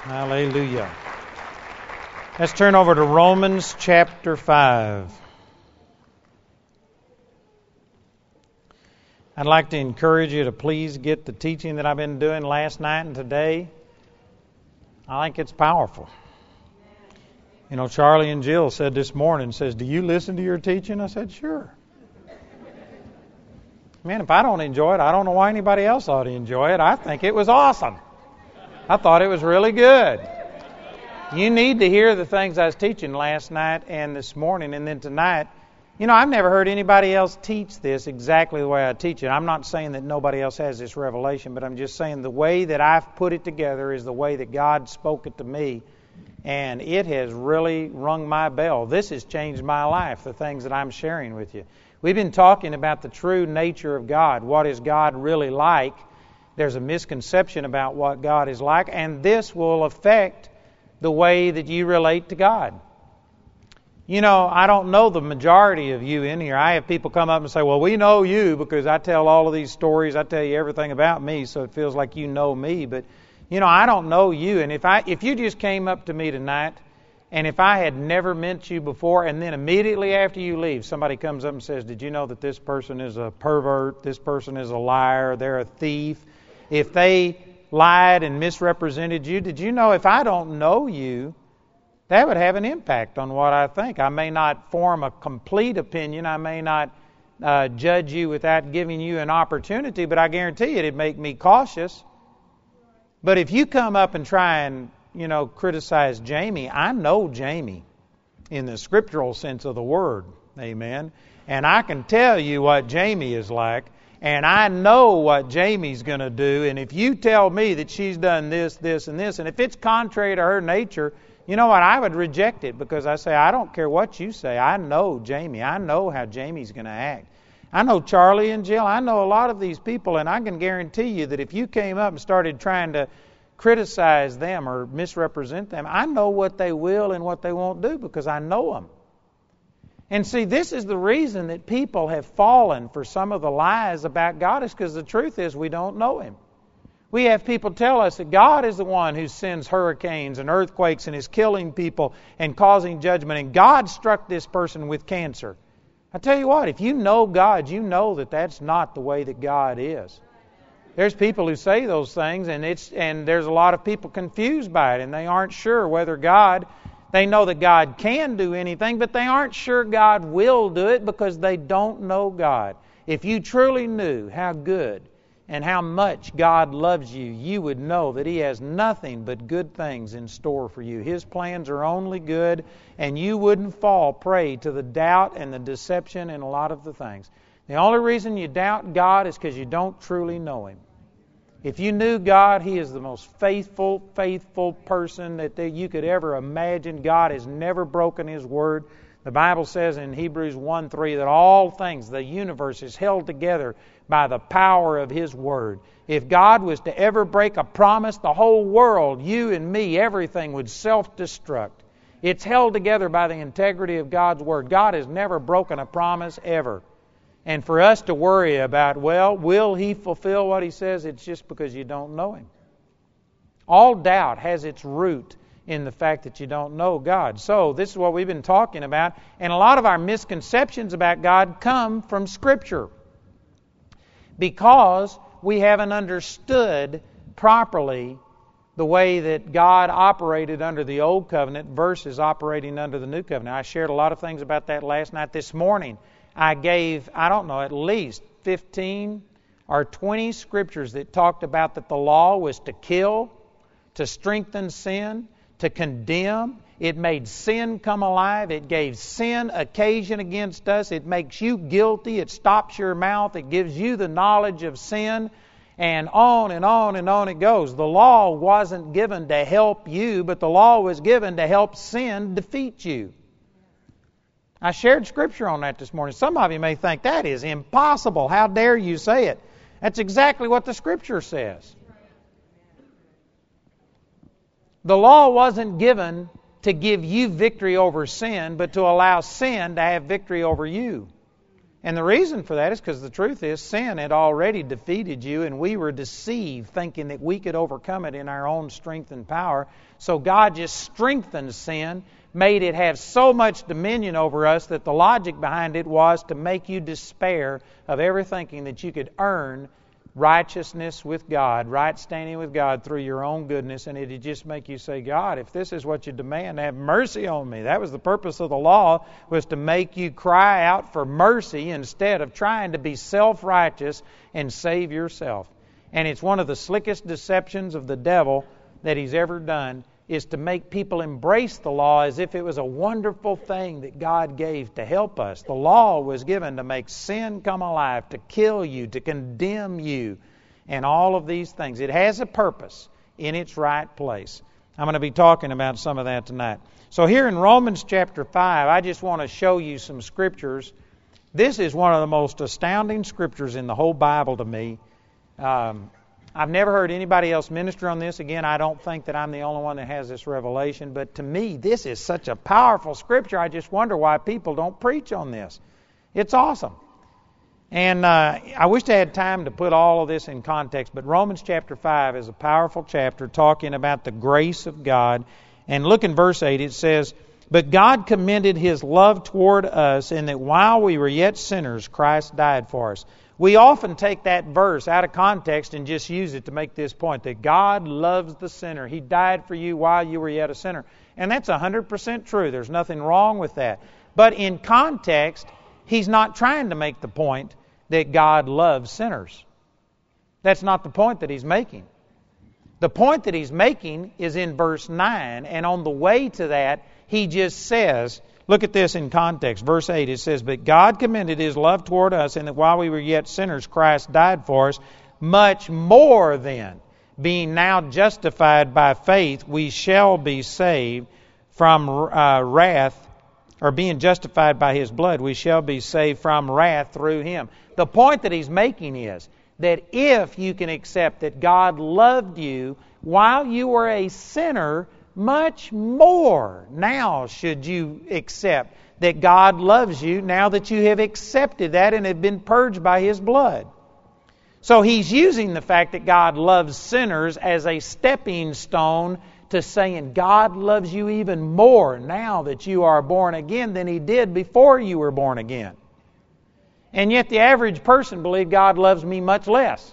Hallelujah. Let's turn over to Romans chapter 5. I'd like to encourage you to please get the teaching that I've been doing last night and today. I think it's powerful. You know, Charlie and Jill said this morning, do you listen to your teaching? I said, sure. Man, if I don't enjoy it, I don't know why anybody else ought to enjoy it. I think it was awesome. I thought it was really good. You need to hear the things I was teaching last night and this morning and then tonight. You know, I've never heard anybody else teach this exactly the way I teach it. I'm not saying that nobody else has this revelation, but I'm just saying the way that I've put it together is the way that God spoke it to me, and it has really rung my bell. This has changed my life, the things that I'm sharing with you. We've been talking about the true nature of God. What is God really like? There's a misconception about what God is like, and this will affect the way that you relate to God. You know, I don't know the majority of you in here. I have people come up and say, well, we know you because I tell all of these stories. I tell you everything about me, so it feels like you know me. But, you know, I don't know you. And if you just came up to me tonight, and if I had never met you before, and then immediately after you leave, somebody comes up and says, did you know that this person is a pervert, this person is a liar, they're a thief? If they lied and misrepresented you, did you know if I don't know you, that would have an impact on what I think. I may not form a complete opinion. I may not judge you without giving you an opportunity, but I guarantee you it'd make me cautious. But if you come up and try and, you know, criticize Jamie, I know Jamie in the scriptural sense of the word. Amen. And I can tell you what Jamie is like. And I know what Jamie's going to do. And if you tell me that she's done this, this, and this, and if it's contrary to her nature, you know what? I would reject it because I say, I don't care what you say. I know Jamie. I know how Jamie's going to act. I know Charlie and Jill. I know a lot of these people, and I can guarantee you that if you came up and started trying to criticize them or misrepresent them, I know what they will and what they won't do because I know them. And see, this is the reason that people have fallen for some of the lies about God is because the truth is we don't know Him. We have people tell us that God is the one who sends hurricanes and earthquakes and is killing people and causing judgment, and God struck this person with cancer. I tell you what, if you know God, you know that that's not the way that God is. There's people who say those things, and there's a lot of people confused by it, and they aren't sure whether God... They know that God can do anything, but they aren't sure God will do it because they don't know God. If you truly knew how good and how much God loves you, you would know that He has nothing but good things in store for you. His plans are only good, and you wouldn't fall prey to the doubt and the deception and a lot of the things. The only reason you doubt God is because you don't truly know Him. If you knew God, He is the most faithful person that you could ever imagine. God has never broken His word. The Bible says in Hebrews 1:3 that all things, the universe, is held together by the power of His word. If God was to ever break a promise, the whole world, you and me, everything would self-destruct. It's held together by the integrity of God's word. God has never broken a promise ever. And for us to worry about, well, will He fulfill what He says? It's just because you don't know Him. All doubt has its root in the fact that you don't know God. So this is what we've been talking about. And a lot of our misconceptions about God come from Scripture because we haven't understood properly the way that God operated under the Old Covenant versus operating under the New Covenant. I shared a lot of things about that last night. This morning, I gave, at least 15 or 20 scriptures that talked about that the law was to kill, to strengthen sin, to condemn. It made sin come alive. It gave sin occasion against us. It makes you guilty. It stops your mouth. It gives you the knowledge of sin. And on and on and on it goes. The law wasn't given to help you, but the law was given to help sin defeat you. I shared scripture on that this morning. Some of you may think, that is impossible. How dare you say it? That's exactly what the scripture says. The law wasn't given to give you victory over sin, but to allow sin to have victory over you. And the reason for that is because the truth is sin had already defeated you, and we were deceived thinking that we could overcome it in our own strength and power. So God just strengthened sin, made it have so much dominion over us that the logic behind it was to make you despair of ever thinking that you could earn righteousness with God, right standing with God through your own goodness, and it'd just make you say, God, if this is what you demand, have mercy on me. That was the purpose of the law, was to make you cry out for mercy instead of trying to be self-righteous and save yourself. And it's one of the slickest deceptions of the devil that he's ever done, is to make people embrace the law as if it was a wonderful thing that God gave to help us. The law was given to make sin come alive, to kill you, to condemn you, and all of these things. It has a purpose in its right place. I'm going to be talking about some of that tonight. So here in Romans chapter 5, I just want to show you some scriptures. This is one of the most astounding scriptures in the whole Bible to me. I've never heard anybody else minister on this. Again, I don't think that I'm the only one that has this revelation, but to me, this is such a powerful scripture. I just wonder why people don't preach on this. It's awesome. And I wish I had time to put all of this in context, but Romans chapter 5 is a powerful chapter talking about the grace of God. And look in verse 8, it says, "But God commended His love toward us in that while we were yet sinners, Christ died for us." We often take that verse out of context and just use it to make this point, that God loves the sinner. He died for you while you were yet a sinner. And that's 100% true. There's nothing wrong with that. But in context, He's not trying to make the point that God loves sinners. That's not the point that He's making. The point that He's making is in verse 9, and on the way to that, He just says, look at this in context. Verse 8, it says, "But God commended His love toward us, in that while we were yet sinners, Christ died for us. Much more then, being now justified by faith, we shall be saved from wrath," or being justified by His blood, we shall be saved from wrath through Him. The point that he's making is that if you can accept that God loved you while you were a sinner, much more now should you accept that God loves you now that you have accepted that and have been purged by His blood. So he's using the fact that God loves sinners as a stepping stone to saying God loves you even more now that you are born again than He did before you were born again. And yet the average person believes God loves me much less.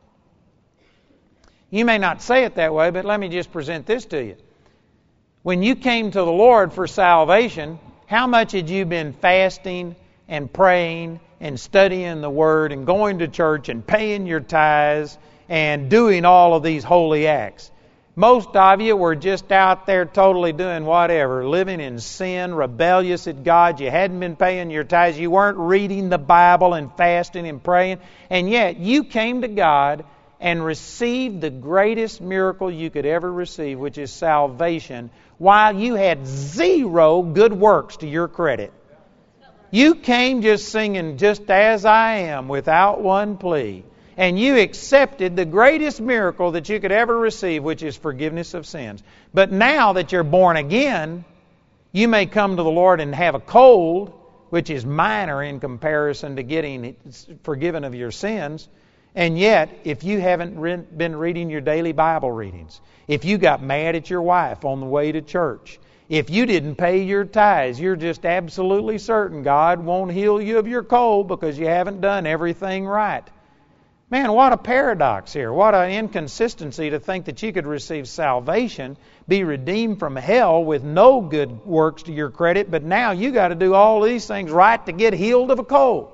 You may not say it that way, but let me just present this to you. When you came to the Lord for salvation, how much had you been fasting and praying and studying the Word and going to church and paying your tithes and doing all of these holy acts? Most of you were just out there totally doing whatever, living in sin, rebellious at God. You hadn't been paying your tithes. You weren't reading the Bible and fasting and praying. And yet you came to God and received the greatest miracle you could ever receive, which is salvation, while you had zero good works to your credit. You came just singing, "Just as I am," without one plea. And you accepted the greatest miracle that you could ever receive, which is forgiveness of sins. But now that you're born again, you may come to the Lord and have a cold, which is minor in comparison to getting forgiven of your sins. And yet, if you haven't been reading your daily Bible readings, if you got mad at your wife on the way to church, if you didn't pay your tithes, you're just absolutely certain God won't heal you of your cold because you haven't done everything right. Man, what a paradox here. What an inconsistency to think that you could receive salvation, be redeemed from hell with no good works to your credit, but now you got to do all these things right to get healed of a cold.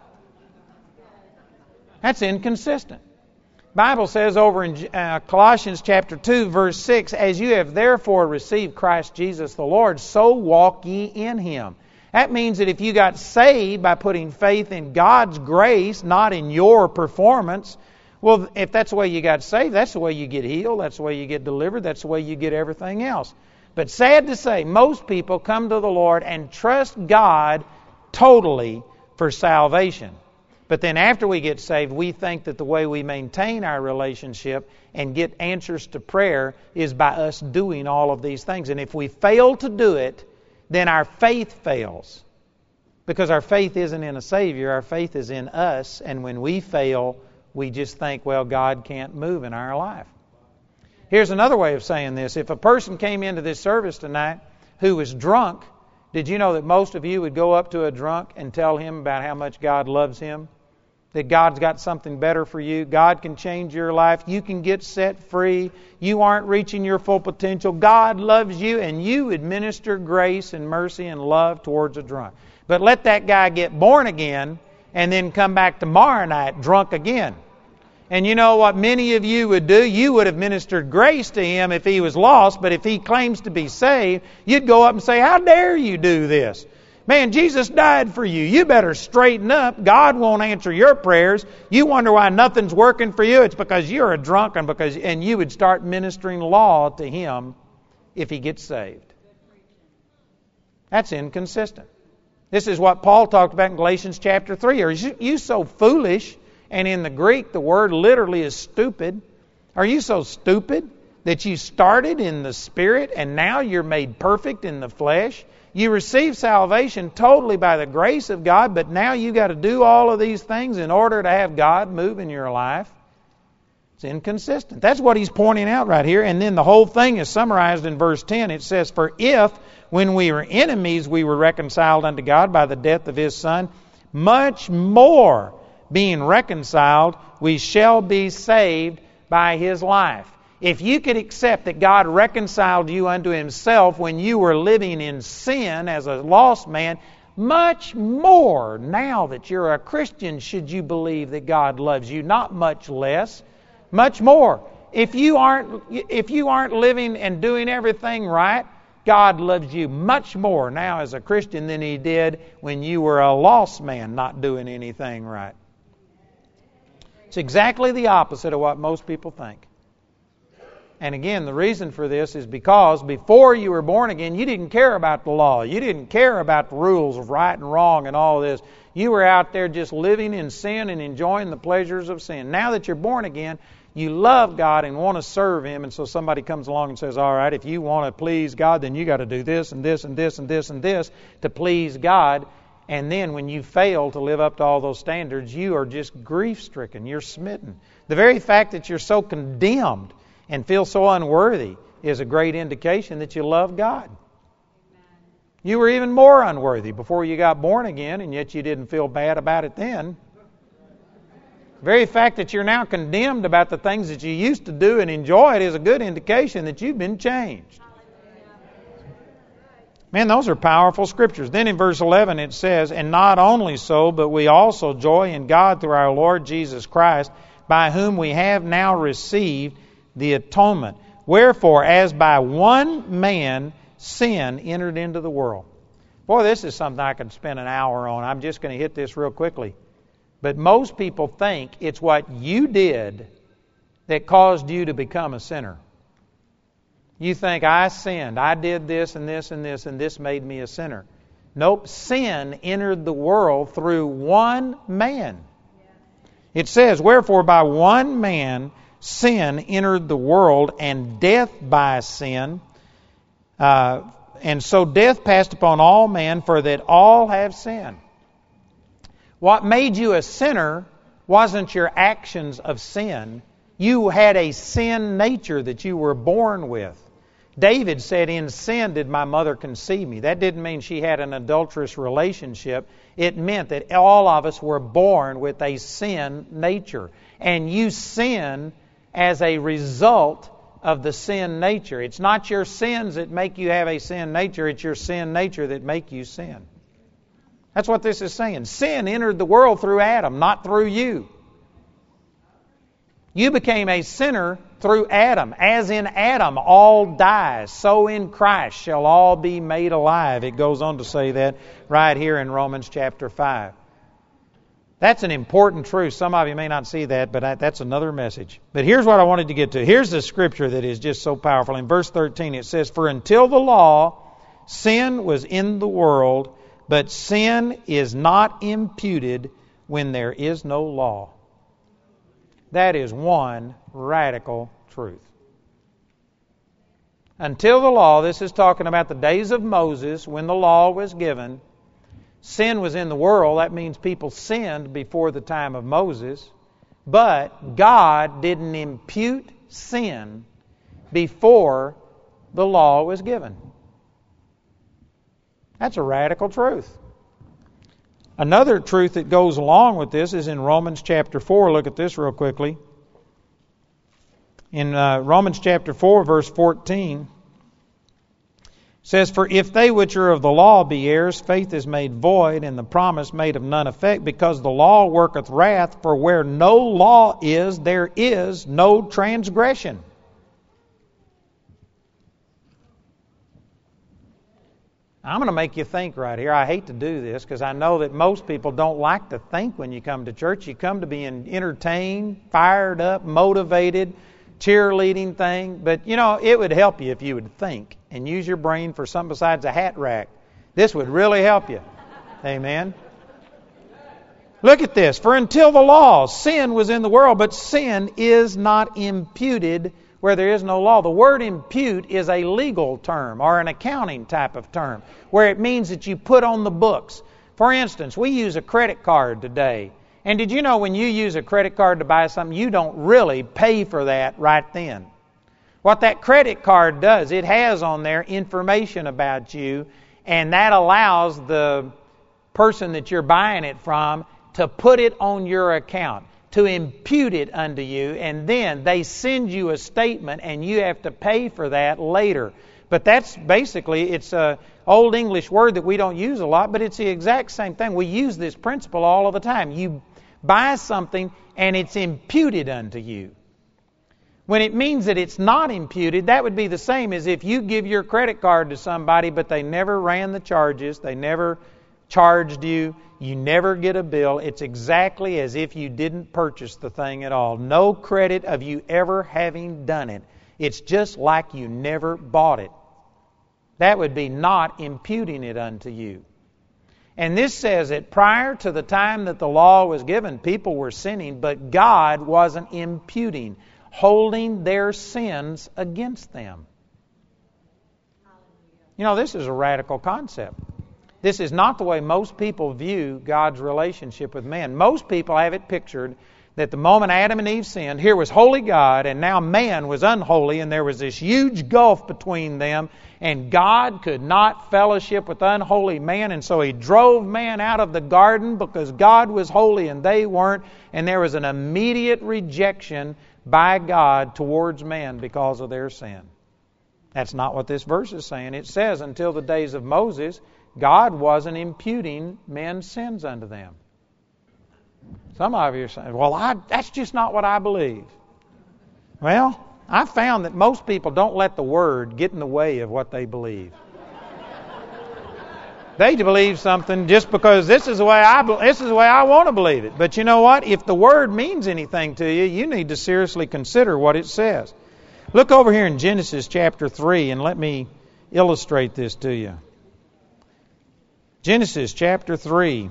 That's inconsistent. The Bible says over in Colossians chapter 2, verse 6, "As you have therefore received Christ Jesus the Lord, so walk ye in Him." That means that if you got saved by putting faith in God's grace, not in your performance, well, if that's the way you got saved, that's the way you get healed, that's the way you get delivered, that's the way you get everything else. But sad to say, most people come to the Lord and trust God totally for salvation. But then after we get saved, we think that the way we maintain our relationship and get answers to prayer is by us doing all of these things. And if we fail to do it, then our faith fails. Because our faith isn't in a Savior, our faith is in us, and when we fail, we just think, well, God can't move in our life. Here's another way of saying this. If a person came into this service tonight who was drunk, did you know that most of you would go up to a drunk and tell him about how much God loves him? That God's got something better for you. God can change your life. You can get set free. You aren't reaching your full potential. God loves you, and you administer grace and mercy and love towards a drunk. But let that guy get born again and then come back tomorrow night drunk again. And you know what many of you would do? You would have ministered grace to him if he was lost, but if he claims to be saved, you'd go up and say, how dare you do this? Man, Jesus died for you. You better straighten up. God won't answer your prayers. You wonder why nothing's working for you. It's because you're a drunk, and you would start ministering law to him if he gets saved. That's inconsistent. This is what Paul talked about in Galatians chapter 3. Are you so foolish? And in the Greek, the word literally is stupid. Are you so stupid that you started in the Spirit and now you're made perfect in the flesh? You receive salvation totally by the grace of God, but now you've got to do all of these things in order to have God move in your life. It's inconsistent. That's what he's pointing out right here. And then the whole thing is summarized in verse 10. It says, for if, when we were enemies, we were reconciled unto God by the death of his Son, much more, being reconciled, we shall be saved by his life. If you could accept that God reconciled you unto himself when you were living in sin as a lost man, much more now that you're a Christian should you believe that God loves you, not much less, much more. If you aren't living and doing everything right, God loves you much more now as a Christian than he did when you were a lost man not doing anything right. It's exactly the opposite of what most people think. And again, the reason for this is because before you were born again, you didn't care about the law. You didn't care about the rules of right and wrong and all this. You were out there just living in sin and enjoying the pleasures of sin. Now that you're born again, you love God and want to serve him, and so somebody comes along and says, all right, if you want to please God, then you got to do this and this and this and this and this to please God. And then when you fail to live up to all those standards, you are just grief-stricken. You're smitten. The very fact that you're so condemned and feel so unworthy is a great indication that you love God. You were even more unworthy before you got born again, and yet you didn't feel bad about it then. The very fact that you're now condemned about the things that you used to do and enjoy it is a good indication that you've been changed. Man, those are powerful scriptures. Then in verse 11 it says, and not only so, but we also joy in God through our Lord Jesus Christ, by whom we have now received the atonement. Wherefore, as by one man sin entered into the world. Boy, this is something I could spend an hour on. I'm just going to hit this real quickly. But most people think it's what you did that caused you to become a sinner. You think, I sinned. I did this and this and this, and this made me a sinner. Nope. Sin entered the world through one man. It says, wherefore by one man sin entered the world, and death by sin. And so death passed upon all men, for that all have sinned. What made you a sinner wasn't your actions of sin. You had a sin nature that you were born with. David said, in sin did my mother conceive me. That didn't mean she had an adulterous relationship. It meant that all of us were born with a sin nature. And you sin as a result of the sin nature. It's not your sins that make you have a sin nature. It's your sin nature that make you sin. That's what this is saying. Sin entered the world through Adam, not through you. You became a sinner through Adam. As in Adam all die, so in Christ shall all be made alive. It goes on to say that right here in Romans chapter 5. That's an important truth. Some of you may not see that, but that's another message. But here's what I wanted to get to. Here's the scripture that is just so powerful. In verse 13 it says, for until the law, sin was in the world, but sin is not imputed when there is no law. That is one radical truth. Until the law, this is talking about the days of Moses when the law was given, sin was in the world. That means people sinned before the time of Moses. But God didn't impute sin before the law was given. That's a radical truth. Another truth that goes along with this is in Romans chapter 4. Look at this real quickly. In Romans chapter 4, verse 14, it says, "For if they which are of the law be heirs, faith is made void, and the promise made of none effect, because the law worketh wrath, for where no law is, there is no transgression." I'm going to make you think right here. I hate to do this because I know that most people don't like to think when you come to church. You come to be entertained, fired up, motivated, cheerleading thing. But, you know, it would help you if you would think and use your brain for something besides a hat rack. This would really help you. Amen. Look at this. "For until the law, sin was in the world, but sin is not imputed where there is no law." The word impute is a legal term or an accounting type of term where it means that you put on the books. For instance, we use a credit card today. And did you know when you use a credit card to buy something, you don't really pay for that right then? What that credit card does, it has on there information about you, and that allows the person that you're buying it from to put it on your account, to impute it unto you, and then they send you a statement and you have to pay for that later. But that's basically, it's an old English word that we don't use a lot, but it's the exact same thing. We use this principle all of the time. You buy something and it's imputed unto you. When it means that it's not imputed, that would be the same as if you give your credit card to somebody but they never ran the charges, they never charged you, you never get a bill. It's exactly as if you didn't purchase the thing at all. No credit of you ever having done it. It's just like you never bought it. That would be not imputing it unto you. And this says that prior to the time that the law was given, people were sinning, but God wasn't imputing, holding their sins against them. You know, this is a radical concept. This is not the way most people view God's relationship with man. Most people have it pictured that the moment Adam and Eve sinned, here was holy God, and now man was unholy, and there was this huge gulf between them, and God could not fellowship with unholy man, and so He drove man out of the garden because God was holy and they weren't, and there was an immediate rejection by God towards man because of their sin. That's not what this verse is saying. It says until the days of Moses, God wasn't imputing men's sins unto them. Some of you are saying, well, that's just not what I believe. Well, I found that most people don't let the Word get in the way of what they believe. They believe something just because this is the way I want to believe it. But you know what? If the Word means anything to you, you need to seriously consider what it says. Look over here in Genesis chapter 3 and let me illustrate this to you. Genesis chapter 3.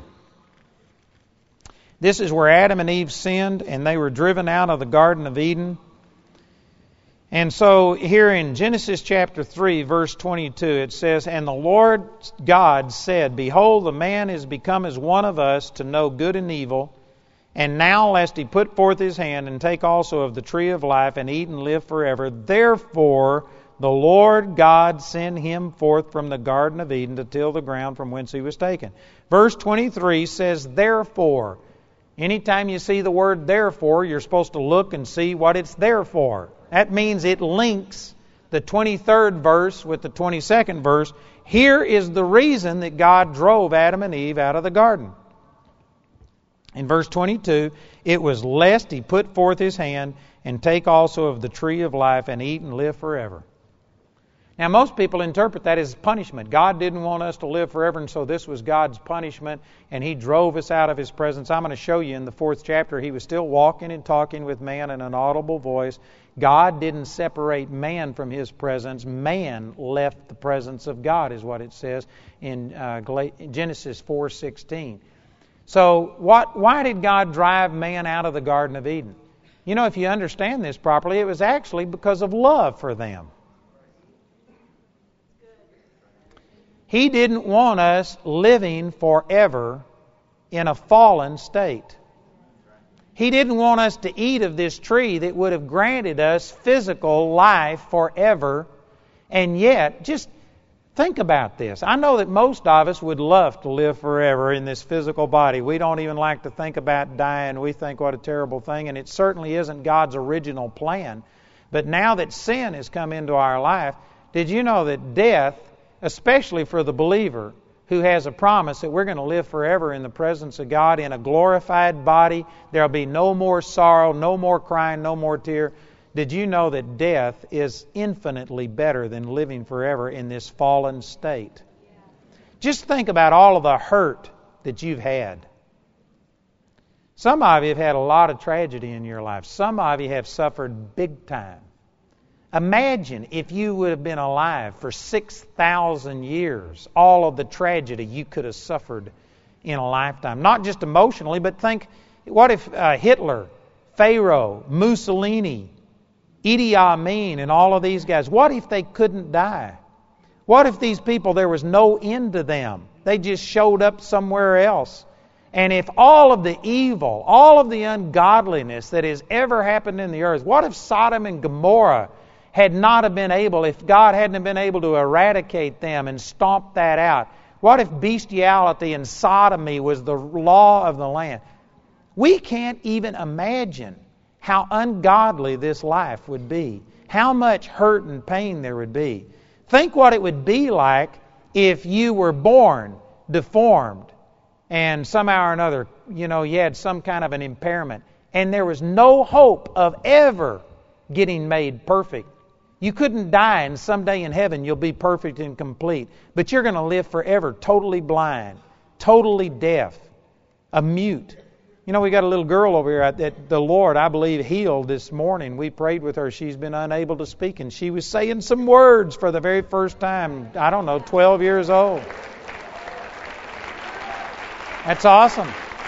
This is where Adam and Eve sinned and they were driven out of the Garden of Eden. And so here in Genesis chapter 3, verse 22, it says, "And the Lord God said, Behold, the man is become as one of us to know good and evil. And now lest he put forth his hand and take also of the tree of life and eat and live forever. Therefore the Lord God sent him forth from the Garden of Eden to till the ground from whence he was taken." Verse 23 says, "Therefore." Anytime you see the word therefore, you're supposed to look and see what it's there for. That means it links the 23rd verse with the 22nd verse. Here is the reason that God drove Adam and Eve out of the garden. In verse 22, it was lest he put forth his hand and take also of the tree of life and eat and live forever. Now, most people interpret that as punishment. God didn't want us to live forever, and so this was God's punishment, and He drove us out of His presence. I'm going to show you in the 4th chapter, He was still walking and talking with man in an audible voice. God didn't separate man from His presence. Man left the presence of God, is what it says in Genesis 4:16. So, why did God drive man out of the Garden of Eden? You know, if you understand this properly, it was actually because of love for them. He didn't want us living forever in a fallen state. He didn't want us to eat of this tree that would have granted us physical life forever. And yet, just think about this. I know that most of us would love to live forever in this physical body. We don't even like to think about dying. We think what a terrible thing, and it certainly isn't God's original plan. But now that sin has come into our life, did you know that death, especially for the believer who has a promise that we're going to live forever in the presence of God in a glorified body, there'll be no more sorrow, no more crying, no more tear. Did you know that death is infinitely better than living forever in this fallen state? Just think about all of the hurt that you've had. Some of you have had a lot of tragedy in your life. Some of you have suffered big time. Imagine if you would have been alive for 6,000 years, all of the tragedy you could have suffered in a lifetime. Not just emotionally, but think, what if Hitler, Pharaoh, Mussolini, Idi Amin, and all of these guys, what if they couldn't die? What if these people, there was no end to them? They just showed up somewhere else. And if all of the evil, all of the ungodliness that has ever happened in the earth, what if Sodom and Gomorrah had not have been able, if God hadn't been able to eradicate them and stomp that out? What if bestiality and sodomy was the law of the land? We can't even imagine how ungodly this life would be, how much hurt and pain there would be. Think what it would be like if you were born deformed and somehow or another, you had some kind of an impairment, and there was no hope of ever getting made perfect. You couldn't die, and someday in heaven you'll be perfect and complete. But you're going to live forever totally blind, totally deaf, a mute. We got a little girl over here that the Lord, I believe, healed this morning. We prayed with her. She's been unable to speak, and she was saying some words for the very first time. 12 years old. That's awesome.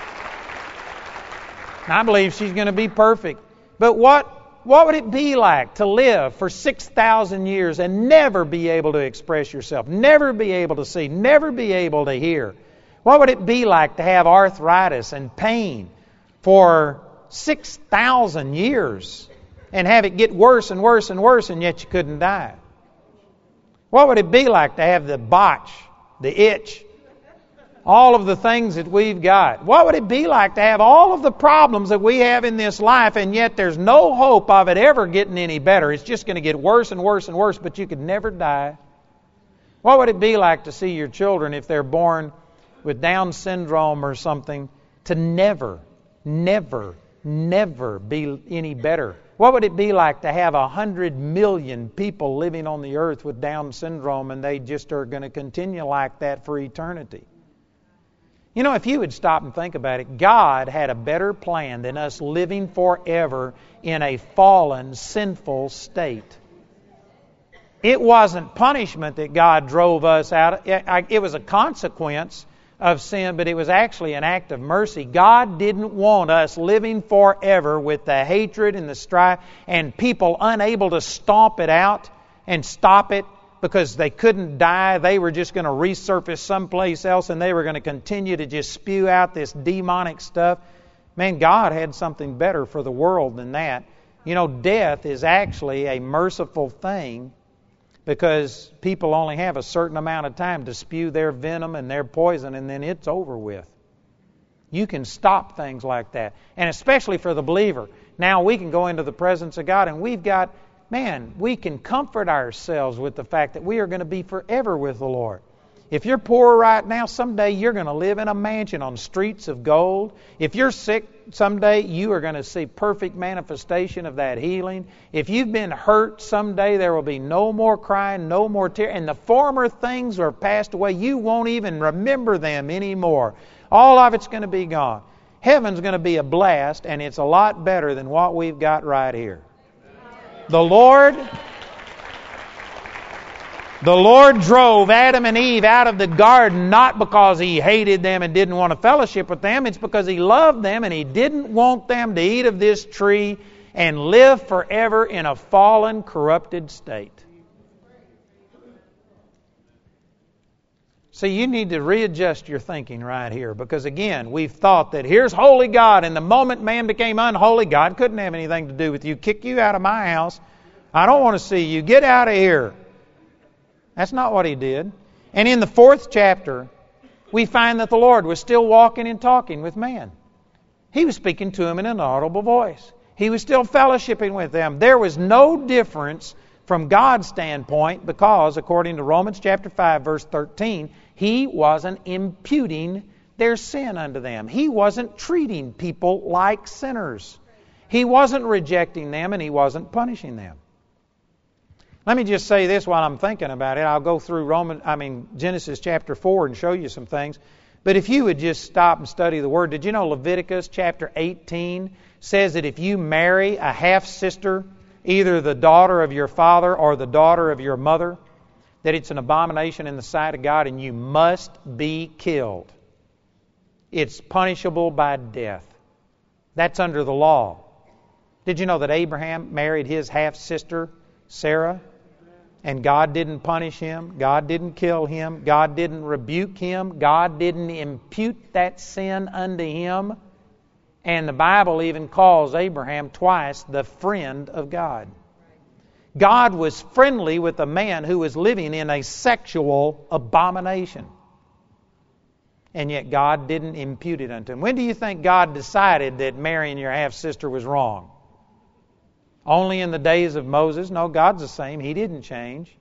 I believe she's going to be perfect. But what would it be like to live for 6,000 years and never be able to express yourself, never be able to see, never be able to hear? What would it be like to have arthritis and pain for 6,000 years and have it get worse and worse and worse, and yet you couldn't die? What would it be like to have the botch, the itch, all of the things that we've got? What would it be like to have all of the problems that we have in this life, and yet there's no hope of it ever getting any better? It's just going to get worse and worse and worse, but you could never die. What would it be like to see your children, if they're born with Down syndrome or something, to never, never, never be any better? What would it be like to have 100 million people living on the earth with Down syndrome, and they just are going to continue like that for eternity? If you would stop and think about it, God had a better plan than us living forever in a fallen, sinful state. It wasn't punishment that God drove us out. It was a consequence of sin, but it was actually an act of mercy. God didn't want us living forever with the hatred and the strife and people unable to stomp it out and stop it because they couldn't die. They were just going to resurface someplace else, and they were going to continue to just spew out this demonic stuff. Man, God had something better for the world than that. Death is actually a merciful thing, because people only have a certain amount of time to spew their venom and their poison, and then it's over with. You can stop things like that. And especially for the believer. Now we can go into the presence of God, and we can comfort ourselves with the fact that we are going to be forever with the Lord. If you're poor right now, someday you're going to live in a mansion on streets of gold. If you're sick, someday you are going to see perfect manifestation of that healing. If you've been hurt, someday there will be no more crying, no more tears, and the former things are passed away. You won't even remember them anymore. All of it's going to be gone. Heaven's going to be a blast, and it's a lot better than what we've got right here. The Lord drove Adam and Eve out of the garden not because He hated them and didn't want to fellowship with them. It's because He loved them, and He didn't want them to eat of this tree and live forever in a fallen, corrupted state. So you need to readjust your thinking right here, because again, we've thought that here's holy God, and the moment man became unholy, God couldn't have anything to do with you. Kick you out of my house. I don't want to see you. Get out of here. That's not what he did. And in the 4th chapter, we find that the Lord was still walking and talking with man. He was speaking to him in an audible voice. He was still fellowshipping with them. There was no difference from God's standpoint, because according to Romans chapter 5, verse 13, He wasn't imputing their sin unto them. He wasn't treating people like sinners. He wasn't rejecting them, and He wasn't punishing them. Let me just say this while I'm thinking about it. I'll go through Genesis chapter 4 and show you some things. But if you would just stop and study the Word, did you know Leviticus chapter 18 says that if you marry a half-sister, either the daughter of your father or the daughter of your mother, that it's an abomination in the sight of God and you must be killed. It's punishable by death. That's under the law. Did you know that Abraham married his half-sister, Sarah? And God didn't punish him. God didn't kill him. God didn't rebuke him. God didn't impute that sin unto him. And the Bible even calls Abraham twice the friend of God. God was friendly with a man who was living in a sexual abomination. And yet God didn't impute it unto him. When do you think God decided that marrying your half-sister was wrong? Only in the days of Moses? No, God's the same. He didn't change.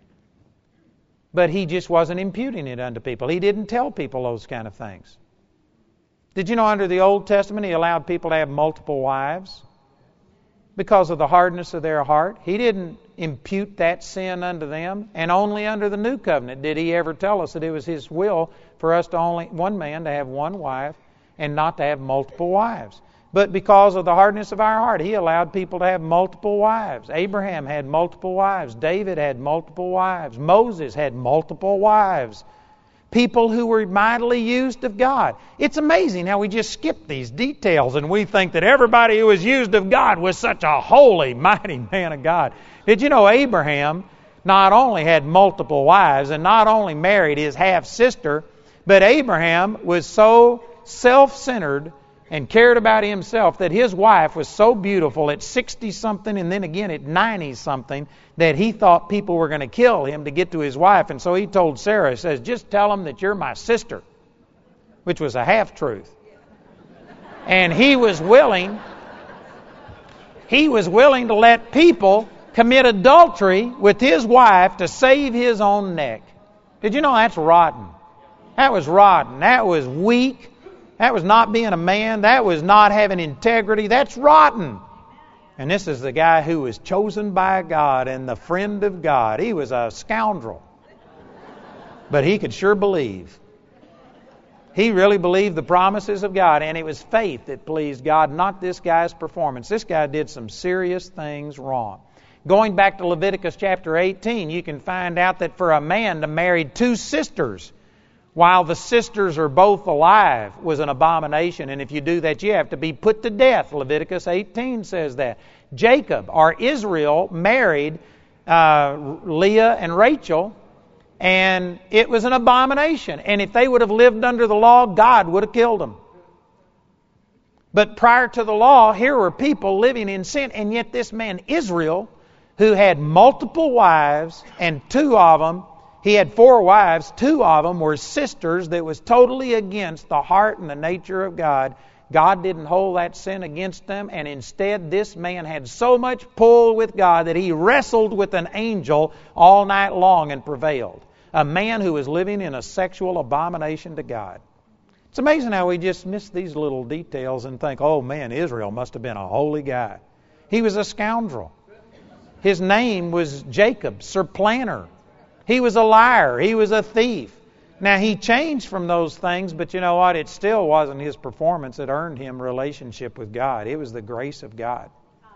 But He just wasn't imputing it unto people. He didn't tell people those kind of things. Did you know under the Old Testament He allowed people to have multiple wives? Because of the hardness of their heart. He didn't impute that sin unto them. And only under the New Covenant did He ever tell us that it was His will for us to only one man to have one wife and not to have multiple wives. But because of the hardness of our heart, He allowed people to have multiple wives. Abraham had multiple wives. David had multiple wives. Moses had multiple wives. People who were mightily used of God. It's amazing how we just skip these details and we think that everybody who was used of God was such a holy, mighty man of God. Did you know Abraham not only had multiple wives and not only married his half-sister, but Abraham was so self-centered and cared about himself that his wife was so beautiful at 60-something and then again at 90-something that he thought people were going to kill him to get to his wife. And so he told Sarah, he says, just tell them that you're my sister, which was a half-truth. And he was willing to let people commit adultery with his wife to save his own neck. Did you know that's rotten? That was rotten. That was weak. That was not being a man. That was not having integrity. That's rotten. And this is the guy who was chosen by God and the friend of God. He was a scoundrel. But he could sure believe. He really believed the promises of God, and it was faith that pleased God, not this guy's performance. This guy did some serious things wrong. Going back to Leviticus chapter 18, you can find out that for a man to marry two sisters while the sisters are both alive was an abomination. And if you do that, you have to be put to death. Leviticus 18 says that. Jacob, or Israel, married Leah and Rachel, and it was an abomination. And if they would have lived under the law, God would have killed them. But prior to the law, here were people living in sin, and yet this man Israel, who had multiple wives, and two of them, he had 4 wives, 2 of them were sisters that was totally against the heart and the nature of God. God didn't hold that sin against them, and instead this man had so much pull with God that he wrestled with an angel all night long and prevailed. A man who was living in a sexual abomination to God. It's amazing how we just miss these little details and think, oh man, Israel must have been a holy guy. He was a scoundrel. His name was Jacob, supplanter. He was a liar. He was a thief. Now, he changed from those things, but you know what? It still wasn't his performance that earned him relationship with God. It was the grace of God.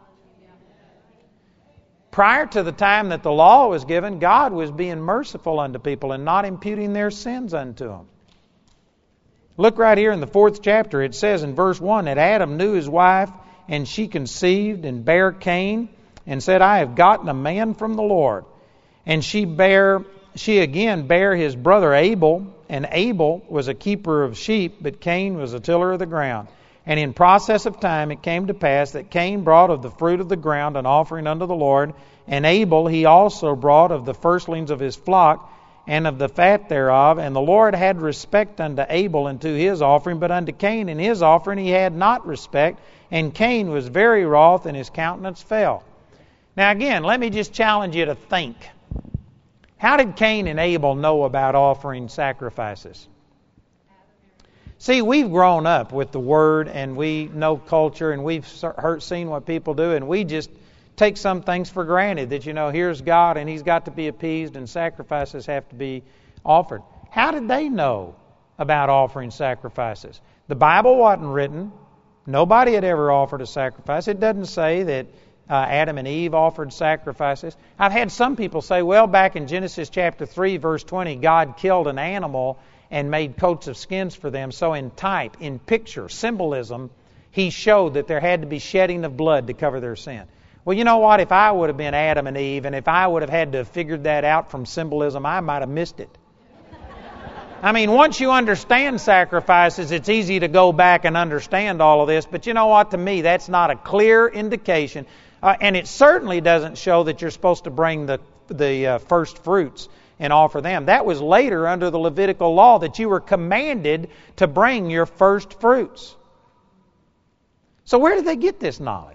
Prior to the time that the law was given, God was being merciful unto people and not imputing their sins unto them. Look right here in the 4th chapter. It says in verse 1 that Adam knew his wife, and she conceived and bare Cain, and said, I have gotten a man from the Lord. And she bare she again bare his brother Abel, and Abel was a keeper of sheep, but Cain was a tiller of the ground. And in process of time it came to pass that Cain brought of the fruit of the ground an offering unto the Lord, and Abel he also brought of the firstlings of his flock, and of the fat thereof. And the Lord had respect unto Abel and to his offering, but unto Cain and his offering he had not respect. And Cain was very wroth, and his countenance fell. Now again, let me just challenge you to think. How did Cain and Abel know about offering sacrifices? See, we've grown up with the Word, and we know culture, and we've seen what people do, and we just take some things for granted that, here's God, and He's got to be appeased, and sacrifices have to be offered. How did they know about offering sacrifices? The Bible wasn't written. Nobody had ever offered a sacrifice. It doesn't say that Adam and Eve offered sacrifices. I've had some people say, well, back in Genesis chapter 3, verse 20, God killed an animal and made coats of skins for them. So in type, in picture, symbolism, He showed that there had to be shedding of blood to cover their sin. Well, you know what? If I would have been Adam and Eve, and if I would have had to have figured that out from symbolism, I might have missed it. I mean, once you understand sacrifices, it's easy to go back and understand all of this. But you know what? To me, that's not a clear indication. And it certainly doesn't show that you're supposed to bring the first fruits and offer them. That was later under the Levitical law, that you were commanded to bring your first fruits. So where did they get this knowledge?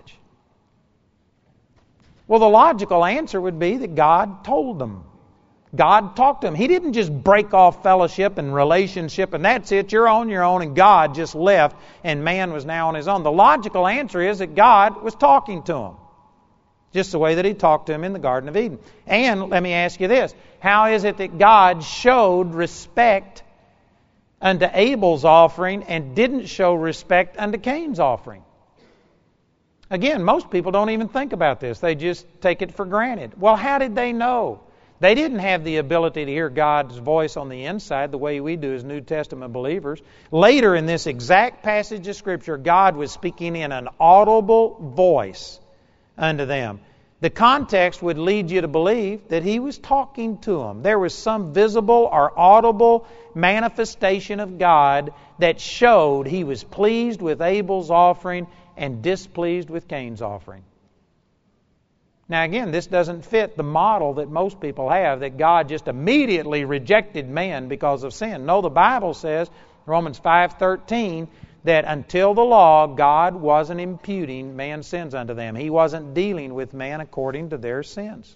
Well, the logical answer would be that God told them. God talked to them. He didn't just break off fellowship and relationship and that's it, you're on your own, and God just left and man was now on his own. The logical answer is that God was talking to him, just the way that He talked to him in the Garden of Eden. And let me ask you this, how is it that God showed respect unto Abel's offering and didn't show respect unto Cain's offering? Again, most people don't even think about this. They just take it for granted. Well, how did they know? They didn't have the ability to hear God's voice on the inside the way we do as New Testament believers. Later in this exact passage of Scripture, God was speaking in an audible voice unto them. The context would lead you to believe that He was talking to them. There was some visible or audible manifestation of God that showed He was pleased with Abel's offering and displeased with Cain's offering. Now again, this doesn't fit the model that most people have, that God just immediately rejected man because of sin. No, the Bible says, Romans 5:13, that until the law, God wasn't imputing man's sins unto them. He wasn't dealing with man according to their sins.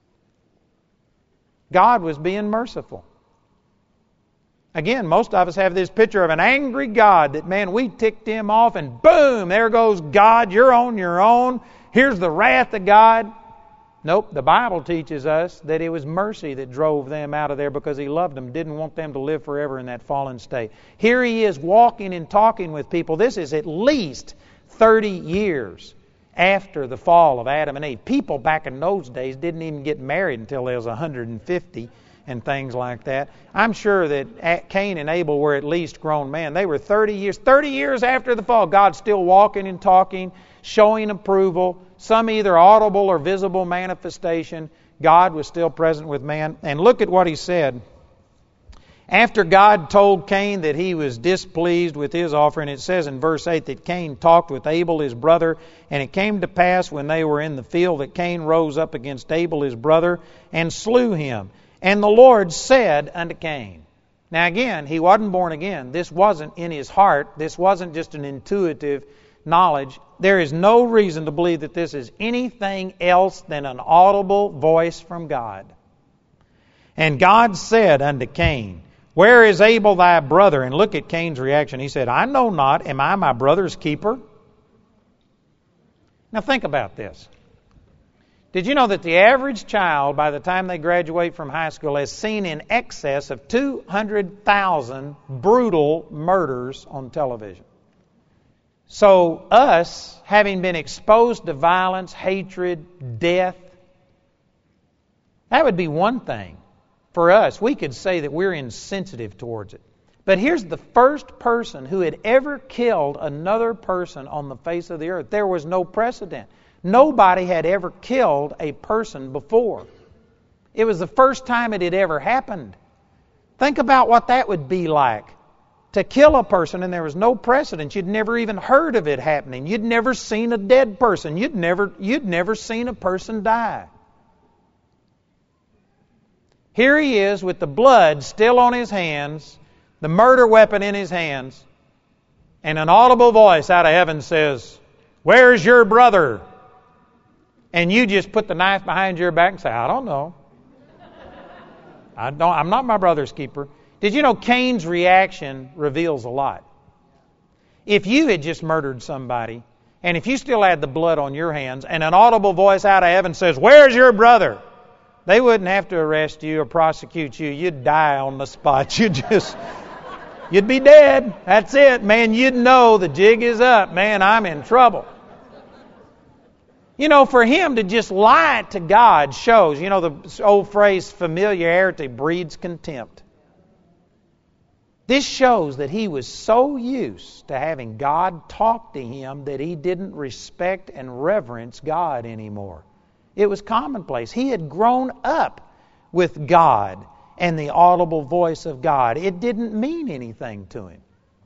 God was being merciful. Again, most of us have this picture of an angry God that, man, we ticked Him off and boom, there goes God, you're on your own. Here's the wrath of God. Nope, the Bible teaches us that it was mercy that drove them out of there because He loved them, didn't want them to live forever in that fallen state. Here He is walking and talking with people. This is at least 30 years after the fall of Adam and Eve. People back in those days didn't even get married until they was 150 and things like that. I'm sure that Cain and Abel were at least grown men. They were 30 years after the fall. God's still walking and talking, showing approval, some either audible or visible manifestation. God was still present with man. And look at what He said. After God told Cain that he was displeased with his offering, it says in verse 8 that Cain talked with Abel his brother, and it came to pass when they were in the field that Cain rose up against Abel his brother and slew him. And the Lord said unto Cain. Now again, he wasn't born again. This wasn't in his heart. This wasn't just an intuitive knowledge. There is no reason to believe that this is anything else than an audible voice from God. And God said unto Cain, Where is Abel thy brother? And look at Cain's reaction. He said, I know not. Am I my brother's keeper? Now think about this. Did you know that the average child, by the time they graduate from high school, has seen in excess of 200,000 brutal murders on television? So us, having been exposed to violence, hatred, death, that would be one thing. For us, we could say that we're insensitive towards it. But here's the first person who had ever killed another person on the face of the earth. There was no precedent. Nobody had ever killed a person before. It was the first time it had ever happened. Think about what that would be like. To kill a person and there was no precedent. You'd never even heard of it happening. You'd never seen a dead person. You'd never seen a person die. Here he is with the blood still on his hands, the murder weapon in his hands, and an audible voice out of heaven says, "Where's your brother?" And you just put the knife behind your back and say, "I don't know. I'm not my brother's keeper." Did you know Cain's reaction reveals a lot? If you had just murdered somebody, and if you still had the blood on your hands, and an audible voice out of heaven says, "Where's your brother?" They wouldn't have to arrest you or prosecute you. You'd die on the spot. You'd be dead. That's it, man. You'd know the jig is up. Man, I'm in trouble. You know, for him to just lie to God shows, you know, the old phrase, familiarity breeds contempt. This shows that he was so used to having God talk to him that he didn't respect and reverence God anymore. It was commonplace. He had grown up with God and the audible voice of God. It didn't mean anything to him.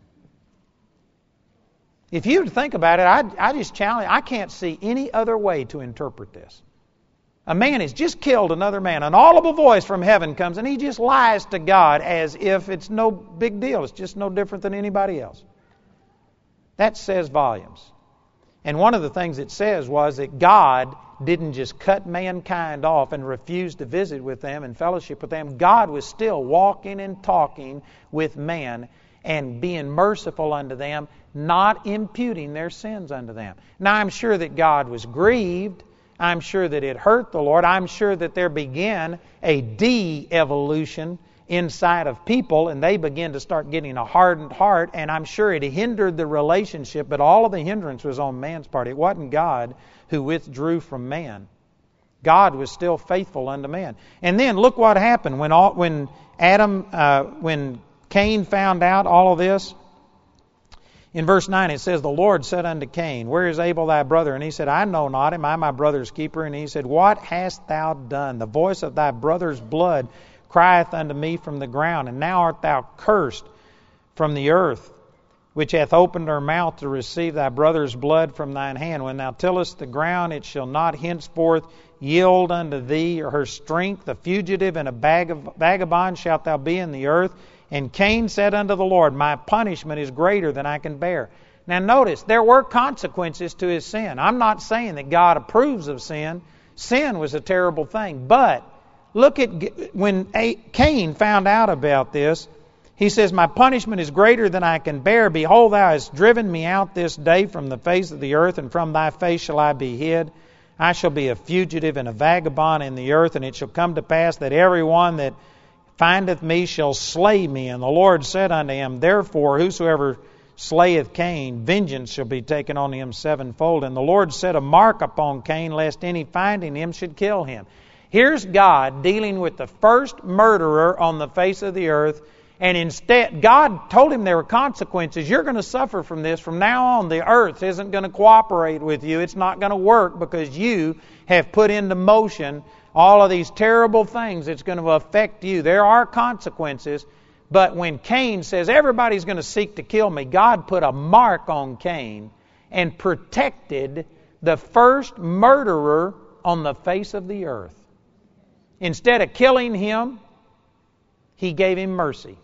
If you think about it, I just challenge, I can't see any other way to interpret this. A man has just killed another man. An audible voice from heaven comes and he just lies to God as if it's no big deal. It's just no different than anybody else. That says volumes. And one of the things it says was that God didn't just cut mankind off and refuse to visit with them and fellowship with them. God was still walking and talking with man and being merciful unto them, not imputing their sins unto them. Now, I'm sure that God was grieved. I'm sure that it hurt the Lord. I'm sure that there began a de-evolution inside of people, and they began to start getting a hardened heart, and I'm sure it hindered the relationship, but all of the hindrance was on man's part. It wasn't God who withdrew from man. God was still faithful unto man. And then look what happened when Cain found out all of this. In verse 9 it says, "The Lord said unto Cain, Where is Abel thy brother? And he said, I know not, am I my brother's keeper? And he said, What hast thou done? The voice of thy brother's blood crieth unto me from the ground, and now art thou cursed from the earth, which hath opened her mouth to receive thy brother's blood from thine hand. When thou tillest the ground, it shall not henceforth yield unto thee her strength. A fugitive and a vagabond shalt thou be in the earth. And Cain said unto the Lord, My punishment is greater than I can bear." Now notice, there were consequences to his sin. I'm not saying that God approves of sin. Sin was a terrible thing. But look at when Cain found out about this, he says, "My punishment is greater than I can bear. Behold, thou hast driven me out this day from the face of the earth, and from thy face shall I be hid. I shall be a fugitive and a vagabond in the earth, and it shall come to pass that every one that findeth me shall slay me. And the Lord said unto him, Therefore, whosoever slayeth Cain, vengeance shall be taken on him sevenfold. And the Lord set a mark upon Cain, lest any finding him should kill him." Here's God dealing with the first murderer on the face of the earth, and instead, God told him there were consequences. You're going to suffer from this. From now on, the earth isn't going to cooperate with you. It's not going to work because you have put into motion all of these terrible things that's going to affect you. There are consequences. But when Cain says, everybody's going to seek to kill me, God put a mark on Cain and protected the first murderer on the face of the earth. Instead of killing him, He gave him mercy.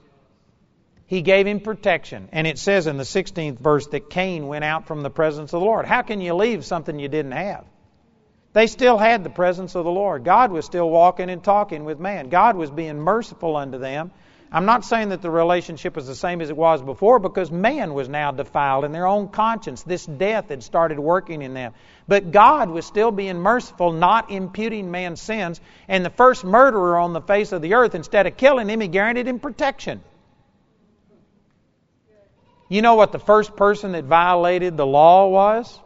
He gave him protection. And it says in the 16th verse that Cain went out from the presence of the Lord. How can you leave something you didn't have? They still had the presence of the Lord. God was still walking and talking with man. God was being merciful unto them. I'm not saying that the relationship was the same as it was before, because man was now defiled in their own conscience. This death had started working in them. But God was still being merciful, not imputing man's sins. And the first murderer on the face of the earth, instead of killing him, He guaranteed him protection. You know what the first person that violated the law was?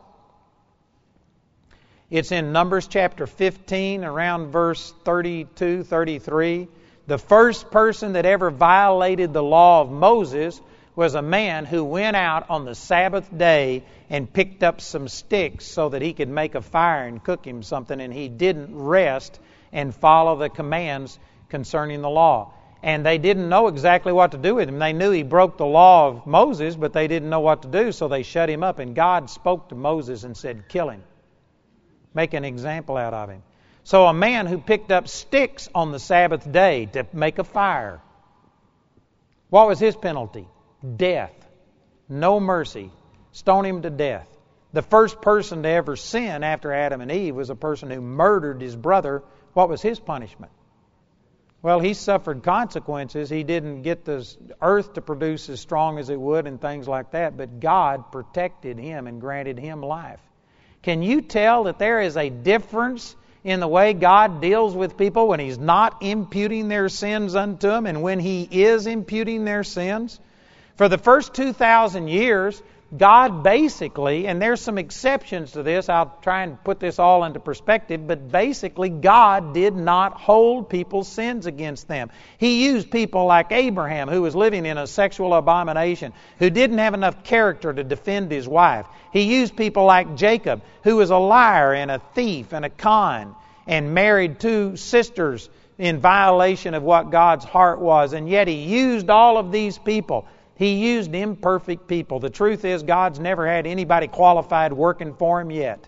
It's in Numbers chapter 15, around verse 32, 33. The first person that ever violated the law of Moses was a man who went out on the Sabbath day and picked up some sticks so that he could make a fire and cook him something, and he didn't rest and follow the commands concerning the law. And they didn't know exactly what to do with him. They knew he broke the law of Moses, but they didn't know what to do, so they shut him up. And God spoke to Moses and said, kill him. Make an example out of him. So a man who picked up sticks on the Sabbath day to make a fire, what was his penalty? Death. No mercy. Stone him to death. The first person to ever sin after Adam and Eve was a person who murdered his brother. What was his punishment? Well, he suffered consequences. He didn't get the earth to produce as strong as it would and things like that, but God protected him and granted him life. Can you tell that there is a difference in the way God deals with people when He's not imputing their sins unto them and when He is imputing their sins? For the first 2,000 years, God basically, and there's some exceptions to this, I'll try and put this all into perspective, but basically God did not hold people's sins against them. He used people like Abraham, who was living in a sexual abomination, who didn't have enough character to defend his wife. He used people like Jacob, who was a liar and a thief and a con, and married 2 sisters in violation of what God's heart was, and yet He used all of these people. He used imperfect people. The truth is, God's never had anybody qualified working for Him yet.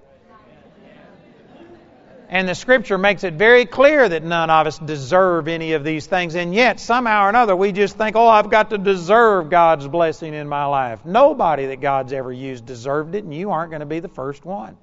And the Scripture makes it very clear that none of us deserve any of these things. And yet, somehow or another, we just think, oh, I've got to deserve God's blessing in my life. Nobody that God's ever used deserved it, and you aren't going to be the first one.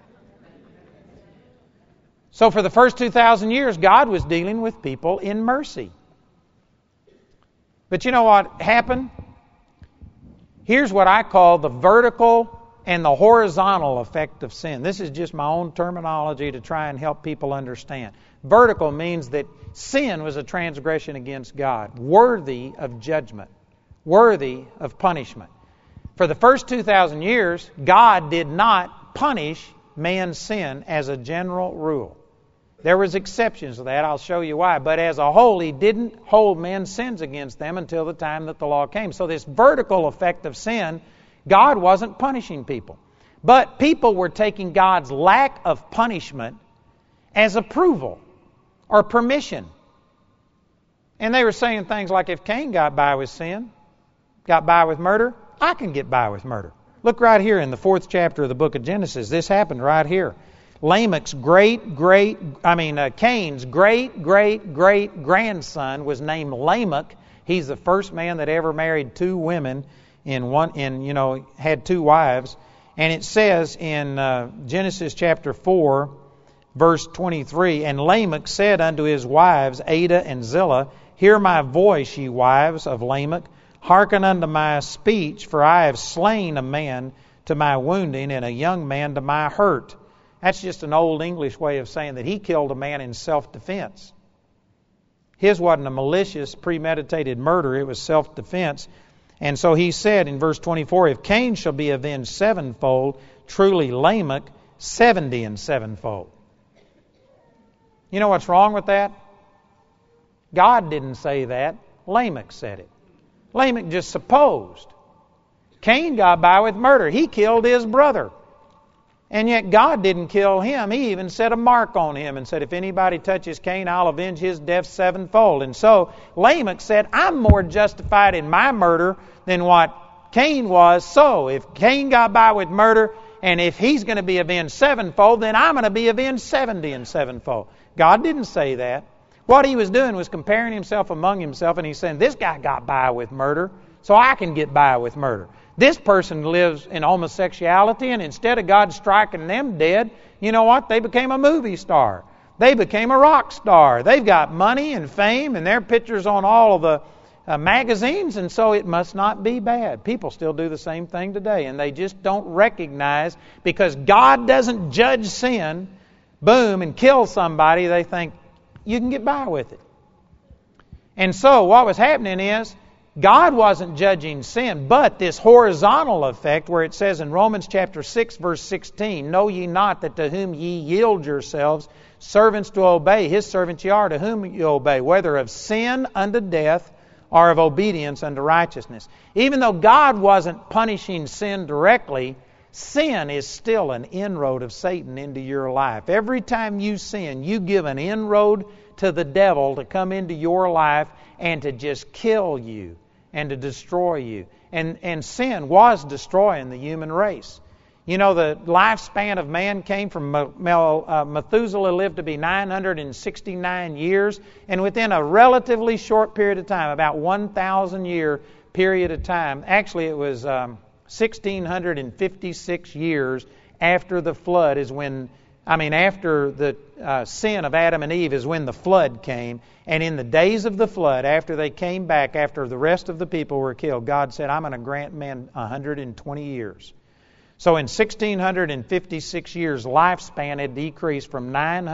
So for the first 2,000 years, God was dealing with people in mercy. But you know what happened? Here's what I call the vertical and the horizontal effect of sin. This is just my own terminology to try and help people understand. Vertical means that sin was a transgression against God, worthy of judgment, worthy of punishment. For the first 2,000 years, God did not punish man's sin as a general rule. There was exceptions to that. I'll show you why. But as a whole, He didn't hold men's sins against them until the time that the law came. So this vertical effect of sin, God wasn't punishing people. But people were taking God's lack of punishment as approval or permission. And they were saying things like, if Cain got by with sin, got by with murder, I can get by with murder. Look right here in the 4th chapter of the book of Genesis. This happened right here. Cain's great-great-great-grandson was named Lamech. He's the first man that ever married 2 women had 2 wives. And it says in Genesis chapter 4, verse 23, and Lamech said unto his wives, Adah and Zillah, hear my voice, ye wives of Lamech. Hearken unto my speech, for I have slain a man to my wounding, and a young man to my hurt. That's just an old English way of saying that he killed a man in self-defense. His wasn't a malicious, premeditated murder. It was self-defense. And so he said in verse 24, if Cain shall be avenged 7-fold, truly Lamech 70 and 7-fold. You know what's wrong with that? God didn't say that. Lamech said it. Lamech just supposed. Cain got by with murder. He killed his brother. And yet God didn't kill him. He even set a mark on him and said, if anybody touches Cain, I'll avenge his death 7-fold. And so Lamech said, I'm more justified in my murder than what Cain was. So if Cain got by with murder, and if he's going to be avenged 7-fold, then I'm going to be avenged 70 and 7-fold. God didn't say that. What He was doing was comparing Himself among Himself, and He's saying, this guy got by with murder, so I can get by with murder. This person lives in homosexuality, and instead of God striking them dead, you know what? They became a movie star. They became a rock star. They've got money and fame, and their pictures on all of the magazines, and so it must not be bad. People still do the same thing today, and they just don't recognize, because God doesn't judge sin, boom, and kill somebody. They think, you can get by with it. And so what was happening is, God wasn't judging sin, but this horizontal effect where it says in Romans chapter 6, verse 16, know ye not that to whom ye yield yourselves, servants to obey, His servants ye are, to whom ye obey, whether of sin unto death or of obedience unto righteousness. Even though God wasn't punishing sin directly, Sin is still an inroad of Satan into your life. Every time you sin, you give an inroad to the devil to come into your life and to just kill you and to destroy you. And sin was destroying the human race. You know, the lifespan of man came from Methuselah lived to be 969 years, and within a relatively short period of time, about 1,000 year period of time, actually it was 1,656 years after the flood after the sin of Adam and Eve is when the flood came. And in the days of the flood, after they came back, after the rest of the people were killed, God said, I'm going to grant man 120 years. So in 1,656 years, lifespan had decreased from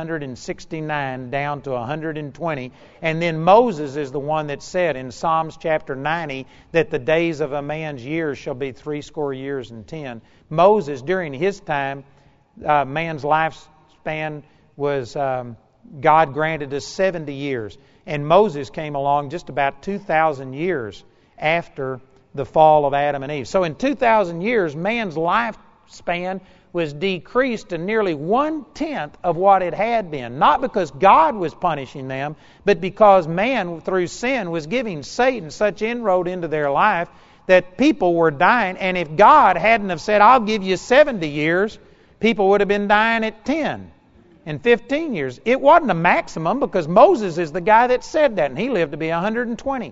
969 down to 120. And then Moses is the one that said in Psalms chapter 90 that the days of a man's years shall be 70 years and 10. Moses, during his time, man's lifespan was, God granted us 70 years. And Moses came along just about 2,000 years after the fall of Adam and Eve. So in 2,000 years, man's lifespan was decreased to nearly 1/10 of what it had been. Not because God was punishing them, but because man, through sin, was giving Satan such inroad into their life that people were dying. And if God hadn't have said, I'll give you 70 years, people would have been dying at 10 and 15 years. It wasn't a maximum because Moses is the guy that said that, and he lived to be 120.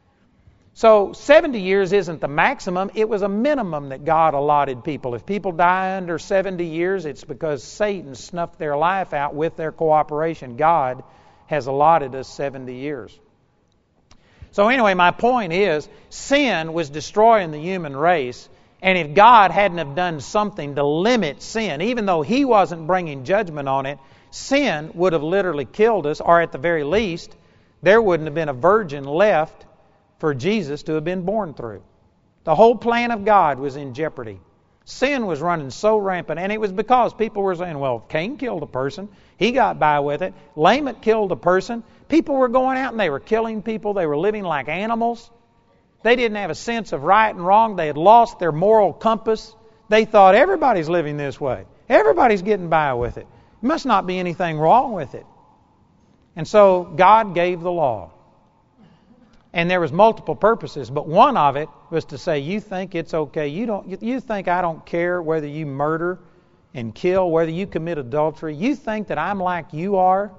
So 70 years isn't the maximum. It was a minimum that God allotted people. If people die under 70 years, it's because Satan snuffed their life out with their cooperation. God has allotted us 70 years. So anyway, my point is, sin was destroying the human race. And if God hadn't have done something to limit sin, even though He wasn't bringing judgment on it, sin would have literally killed us, or at the very least, there wouldn't have been a virgin left for Jesus to have been born through. The whole plan of God was in jeopardy. Sin was running so rampant, and it was because people were saying, well, Cain killed a person. He got by with it. Lamech killed a person. People were going out and they were killing people. They were living like animals. They didn't have a sense of right and wrong. They had lost their moral compass. They thought everybody's living this way. Everybody's getting by with it. There must not be anything wrong with it. And so God gave the law. And there was multiple purposes, but one of it was to say, you think it's okay. You think I don't care whether you murder and kill, whether you commit adultery. You think that I'm like you are?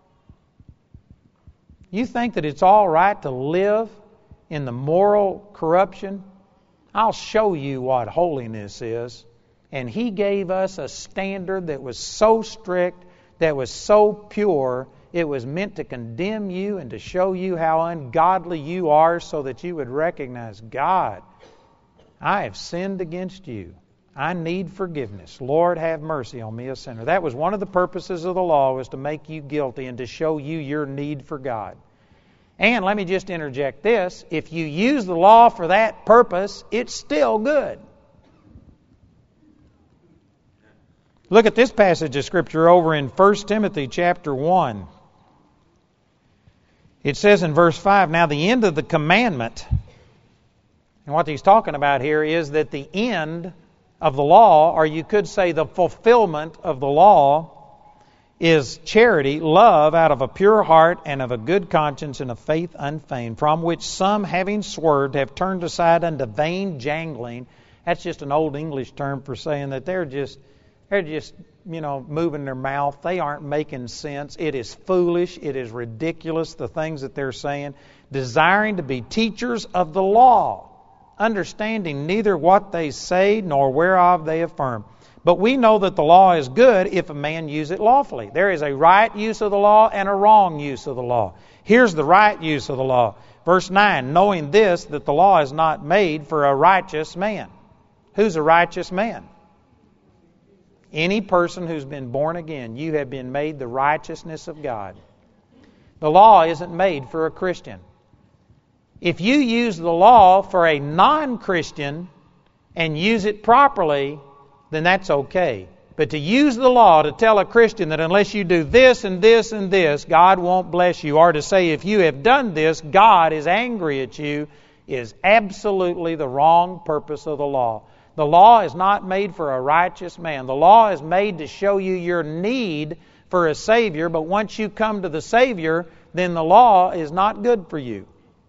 You think that it's all right to live in the moral corruption? I'll show you what holiness is. And He gave us a standard that was so strict, that was so pure, it was meant to condemn you and to show you how ungodly you are so that you would recognize, God, I have sinned against you. I need forgiveness. Lord, have mercy on me, a sinner. That was one of the purposes of the law, was to make you guilty and to show you your need for God. And let me just interject this. If you use the law for that purpose, it's still good. Look at this passage of Scripture over in 1 Timothy chapter 1. It says in verse 5, now the end of the commandment, and what he's talking about here is that the end of the law, or you could say the fulfillment of the law, is charity, love out of a pure heart and of a good conscience and a faith unfeigned, from which some, having swerved, have turned aside unto vain jangling. That's just an old English term for saying that they're just moving their mouth. They aren't making sense. It is foolish. It is ridiculous, the things that they're saying. Desiring to be teachers of the law, understanding neither what they say nor whereof they affirm. But we know that the law is good if a man use it lawfully. There is a right use of the law and a wrong use of the law. Here's the right use of the law. Verse 9, knowing this, that the law is not made for a righteous man. Who's a righteous man? Any person who's been born again, you have been made the righteousness of God. The law isn't made for a Christian. If you use the law for a non-Christian and use it properly, then that's okay. But to use the law to tell a Christian that unless you do this and this and this, God won't bless you, or to say if you have done this, God is angry at you, is absolutely the wrong purpose of the law. The law is not made for a righteous man. The law is made to show you your need for a Savior, but once you come to the Savior, then the law is not good for you.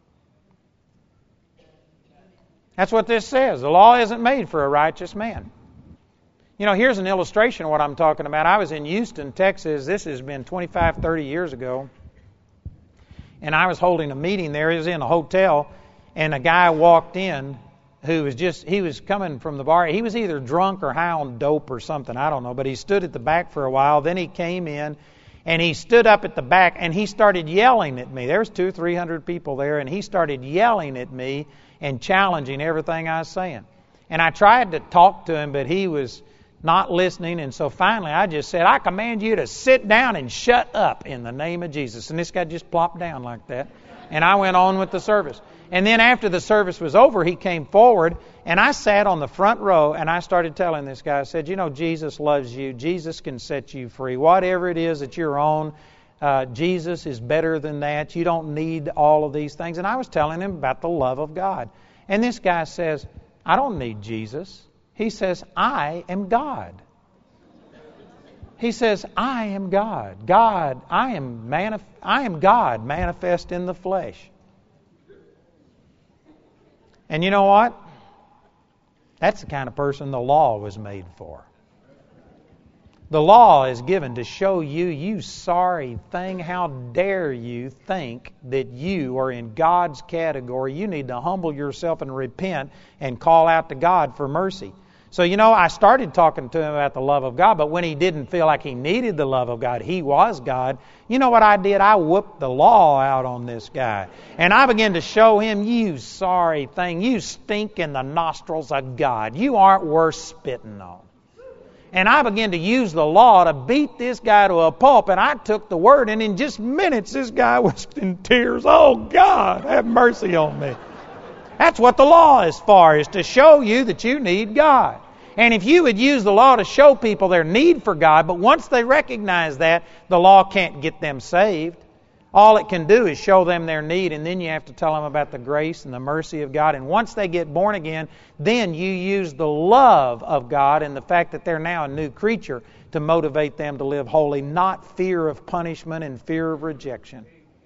That's what this says. The law isn't made for a righteous man. You know, here's an illustration of what I'm talking about. I was in Houston, Texas. This has been 25, 30 years ago. And I was holding a meeting there. It was in a hotel, and a guy walked in who was he was coming from the bar. He was either drunk or high on dope or something, I don't know, but he stood at the back for a while. Then he came in, and he stood up at the back, and he started yelling at me. There was 200, 300 people there, and he started yelling at me and challenging everything I was saying. And I tried to talk to him, but he was not listening, and so finally I just said, I command you to sit down and shut up in the name of Jesus. And this guy just plopped down like that, and I went on with the service. And then after the service was over, he came forward, and I sat on the front row, and I started telling this guy, I said, you know, Jesus loves you. Jesus can set you free. Whatever it is that you're on, Jesus is better than that. You don't need all of these things. And I was telling him about the love of God. And this guy says, I don't need Jesus. He says, I am God. He says, I am God. God, I am God manifest in the flesh. And you know what? That's the kind of person the law was made for. The law is given to show you, you sorry thing, how dare you think that you are in God's category. You need to humble yourself and repent and call out to God for mercy. So, you know, I started talking to him about the love of God, but when he didn't feel like he needed the love of God, he was God. You know what I did? I whooped the law out on this guy. And I began to show him, you sorry thing, you stink in the nostrils of God. You aren't worth spitting on. And I began to use the law to beat this guy to a pulp, and I took the word, and in just minutes this guy was in tears. Oh, God, have mercy on me. That's what the law is for, is to show you that you need God. And if you would use the law to show people their need for God, but once they recognize that, the law can't get them saved. All it can do is show them their need, and then you have to tell them about the grace and the mercy of God. And once they get born again, then you use the love of God and the fact that they're now a new creature to motivate them to live holy, not fear of punishment and fear of rejection.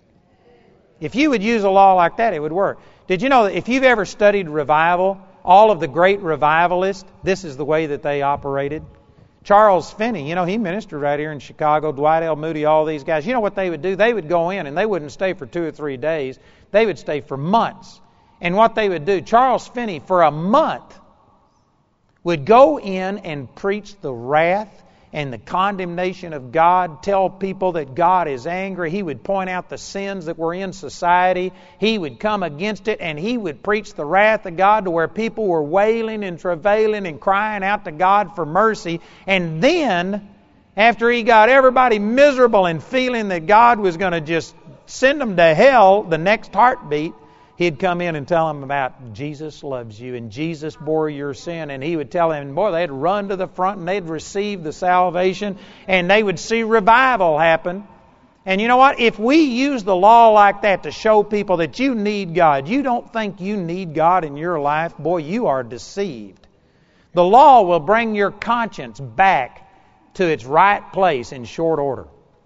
If you would use a law like that, it would work. Did you know that if you've ever studied revival, all of the great revivalists, this is the way that they operated? Charles Finney, you know, he ministered right here in Chicago, Dwight L. Moody, all these guys. You know what they would do? They would go in and they wouldn't stay for 2 or 3 days. They would stay for months. And what they would do, Charles Finney, for a month, would go in and preach the wrath and the condemnation of God, tell people that God is angry. He would point out the sins that were in society. He would come against it, and he would preach the wrath of God to where people were wailing and travailing and crying out to God for mercy. And then, after he got everybody miserable and feeling that God was going to just send them to hell the next heartbeat, he'd come in and tell them about Jesus loves you and Jesus bore your sin. And he would tell them, boy, they'd run to the front and they'd receive the salvation and they would see revival happen. And you know what? If we use the law like that to show people that you need God, you don't think you need God in your life, boy, you are deceived. The law will bring your conscience back to its right place in short order.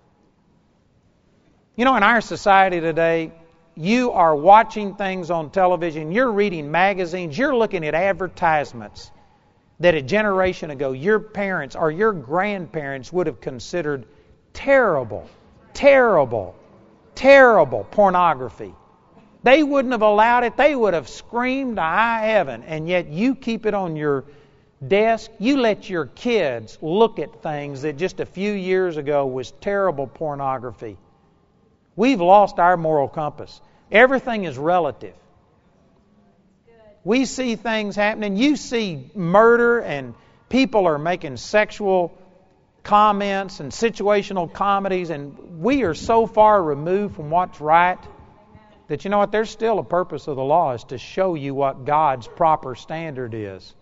You know, in our society today, you are watching things on television, you're reading magazines, you're looking at advertisements that a generation ago your parents or your grandparents would have considered terrible, terrible, terrible pornography. They wouldn't have allowed it. They would have screamed to high heaven, and yet you keep it on your desk. You let your kids look at things that just a few years ago was terrible pornography. We've lost our moral compass. Everything is relative. We see things happening. You see murder and people are making sexual comments and situational comedies, and we are so far removed from what's right that you know what? There's still a purpose of the law is to show you what God's proper standard is.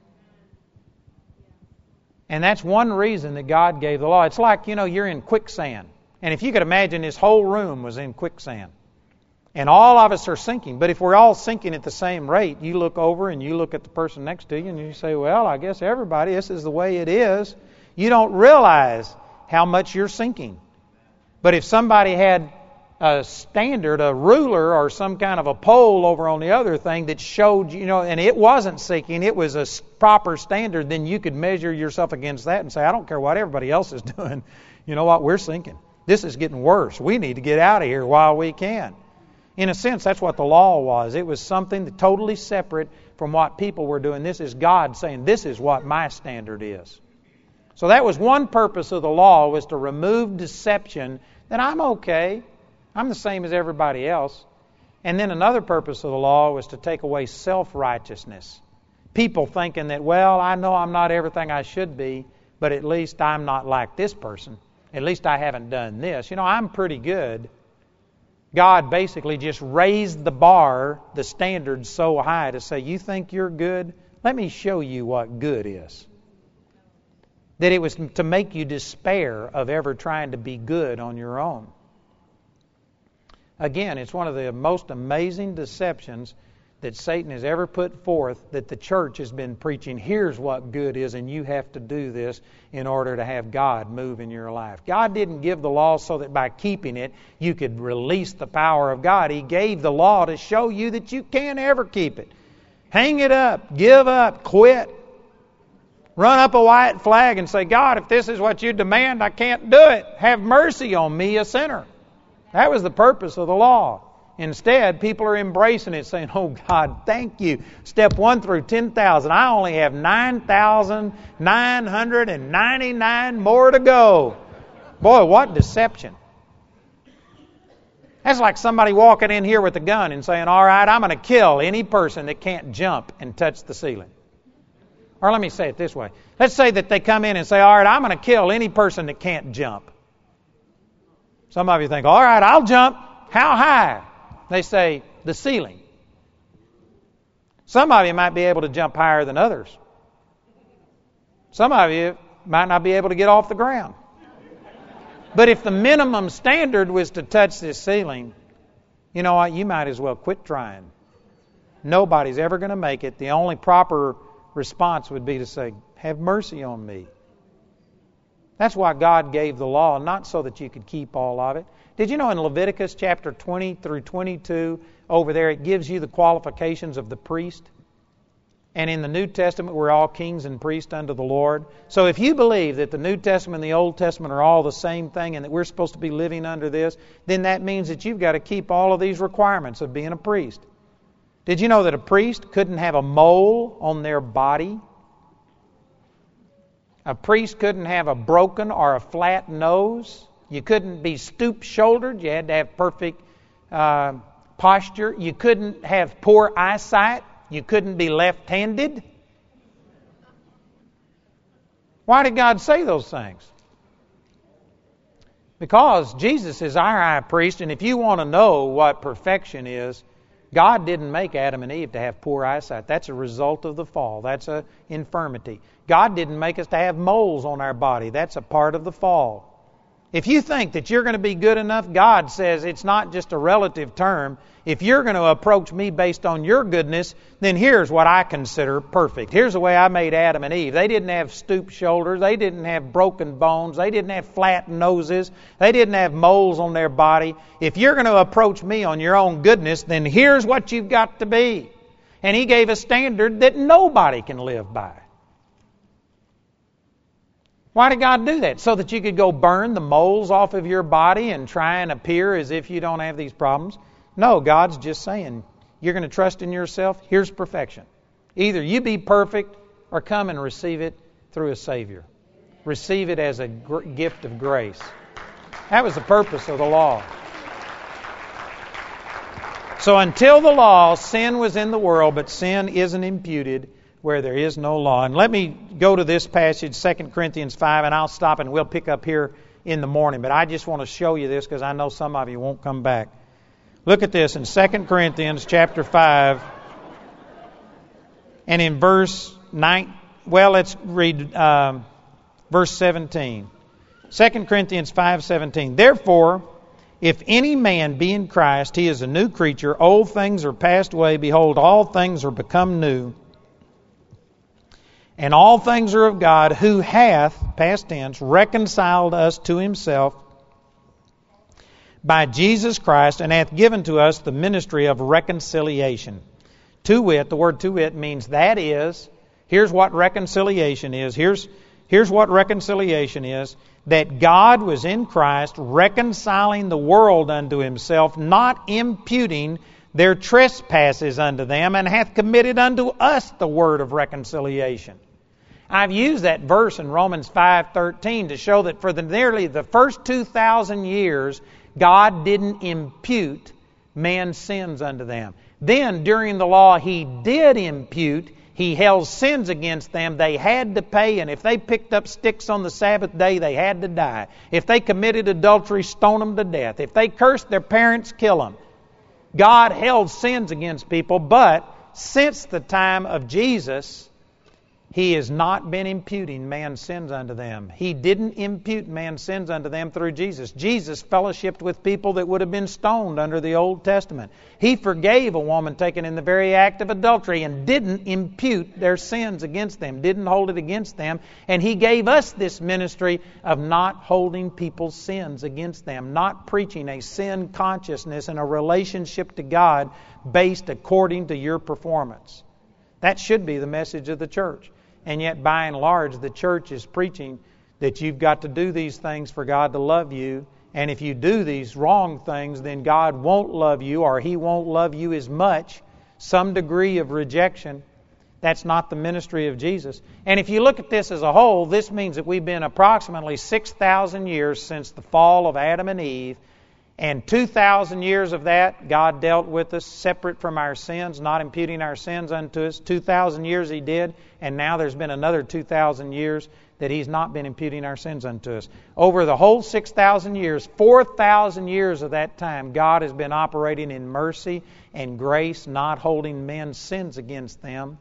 And that's one reason that God gave the law. It's like, you know, you're in quicksand. And if you could imagine this whole room was in quicksand. And all of us are sinking. But if we're all sinking at the same rate, you look over and you look at the person next to you and you say, well, I guess everybody, this is the way it is. You don't realize how much you're sinking. But if somebody had a standard, a ruler, or some kind of a pole over on the other thing that showed, and it wasn't sinking, it was a proper standard, then you could measure yourself against that and say, I don't care what everybody else is doing. You know what? We're sinking. This is getting worse. We need to get out of here while we can. In a sense, that's what the law was. It was something that totally separate from what people were doing. This is God saying, this is what my standard is. So that was one purpose of the law, was to remove deception, that I'm okay. I'm the same as everybody else. And then another purpose of the law was to take away self-righteousness. People thinking that, well, I know I'm not everything I should be, but at least I'm not like this person. At least I haven't done this. I'm pretty good. God basically just raised the bar, the standard so high to say, you think you're good? Let me show you what good is. That it was to make you despair of ever trying to be good on your own. Again, it's one of the most amazing deceptions that Satan has ever put forth, that the church has been preaching, here's what good is, and you have to do this in order to have God move in your life. God didn't give the law so that by keeping it, you could release the power of God. He gave the law to show you that you can't ever keep it. Hang it up, give up, quit. Run up a white flag and say, God, if this is what you demand, I can't do it. Have mercy on me, a sinner. That was the purpose of the law. Instead, people are embracing it, saying, oh, God, thank you. Step 1 through 10,000. I only have 9,999 more to go. Boy, what deception. That's like somebody walking in here with a gun and saying, all right, I'm going to kill any person that can't jump and touch the ceiling. Or let me say it this way. Let's say that they come in and say, all right, I'm going to kill any person that can't jump. Some of you think, all right, I'll jump. How high? They say, the ceiling. Some of you might be able to jump higher than others. Some of you might not be able to get off the ground. But if the minimum standard was to touch this ceiling, you know what? You might as well quit trying. Nobody's ever going to make it. The only proper response would be to say, have mercy on me. That's why God gave the law, not so that you could keep all of it. Did you know in Leviticus chapter 20 through 22, over there, it gives you the qualifications of the priest? And in the New Testament, we're all kings and priests unto the Lord. So if you believe that the New Testament and the Old Testament are all the same thing and that we're supposed to be living under this, then that means that you've got to keep all of these requirements of being a priest. Did you know that a priest couldn't have a mole on their body? A priest couldn't have a broken or a flat nose. You couldn't be stoop-shouldered. You had to have perfect posture. You couldn't have poor eyesight. You couldn't be left-handed. Why did God say those things? Because Jesus is our high priest, and if you want to know what perfection is, God didn't make Adam and Eve to have poor eyesight. That's a result of the fall. That's an infirmity. God didn't make us to have moles on our body. That's a part of the fall. If you think that you're going to be good enough, God says it's not just a relative term. If you're going to approach me based on your goodness, then here's what I consider perfect. Here's the way I made Adam and Eve. They didn't have stooped shoulders. They didn't have broken bones. They didn't have flat noses. They didn't have moles on their body. If you're going to approach me on your own goodness, then here's what you've got to be. And He gave a standard that nobody can live by. Why did God do that? So that you could go burn the moles off of your body and try and appear as if you don't have these problems? No, God's just saying, you're going to trust in yourself? Here's perfection. Either you be perfect or come and receive it through a Savior. Receive it as a gift of grace. That was the purpose of the law. So until the law, sin was in the world, but sin isn't imputed where there is no law. And let me go to this passage, 2 Corinthians 5, and I'll stop and we'll pick up here in the morning. But I just want to show you this because I know some of you won't come back. Look at this in 2 Corinthians chapter 5 and in verse 9. Well, let's read verse 17. 2 Corinthians 5:17. Therefore, if any man be in Christ, he is a new creature. Old things are passed away. Behold, all things are become new. And all things are of God, who hath, past tense, reconciled us to himself by Jesus Christ, and hath given to us the ministry of reconciliation. To wit, the word to wit means that is. Here's what reconciliation is. Here's what reconciliation is. That God was in Christ reconciling the world unto himself, not imputing their trespasses unto them, and hath committed unto us the word of reconciliation. I've used that verse in Romans 5:13 to show that for nearly the first 2,000 years, God didn't impute man's sins unto them. Then, during the law, he did impute. He held sins against them. They had to pay, and if they picked up sticks on the Sabbath day, they had to die. If they committed adultery, stone them to death. If they cursed their parents, kill them. God held sins against people, but since the time of Jesus, he has not been imputing man's sins unto them. He didn't impute man's sins unto them through Jesus. Jesus fellowshiped with people that would have been stoned under the Old Testament. He forgave a woman taken in the very act of adultery and didn't impute their sins against them, didn't hold it against them. And he gave us this ministry of not holding people's sins against them, not preaching a sin consciousness and a relationship to God based according to your performance. That should be the message of the church. And yet, by and large, the church is preaching that you've got to do these things for God to love you. And if you do these wrong things, then God won't love you, or he won't love you as much. Some degree of rejection. That's not the ministry of Jesus. And if you look at this as a whole, this means that we've been approximately 6,000 years since the fall of Adam and Eve. And 2,000 years of that, God dealt with us separate from our sins, not imputing our sins unto us. 2,000 years he did, and now there's been another 2,000 years that he's not been imputing our sins unto us. Over the whole 6,000 years, 4,000 years of that time, God has been operating in mercy and grace, not holding men's sins against them.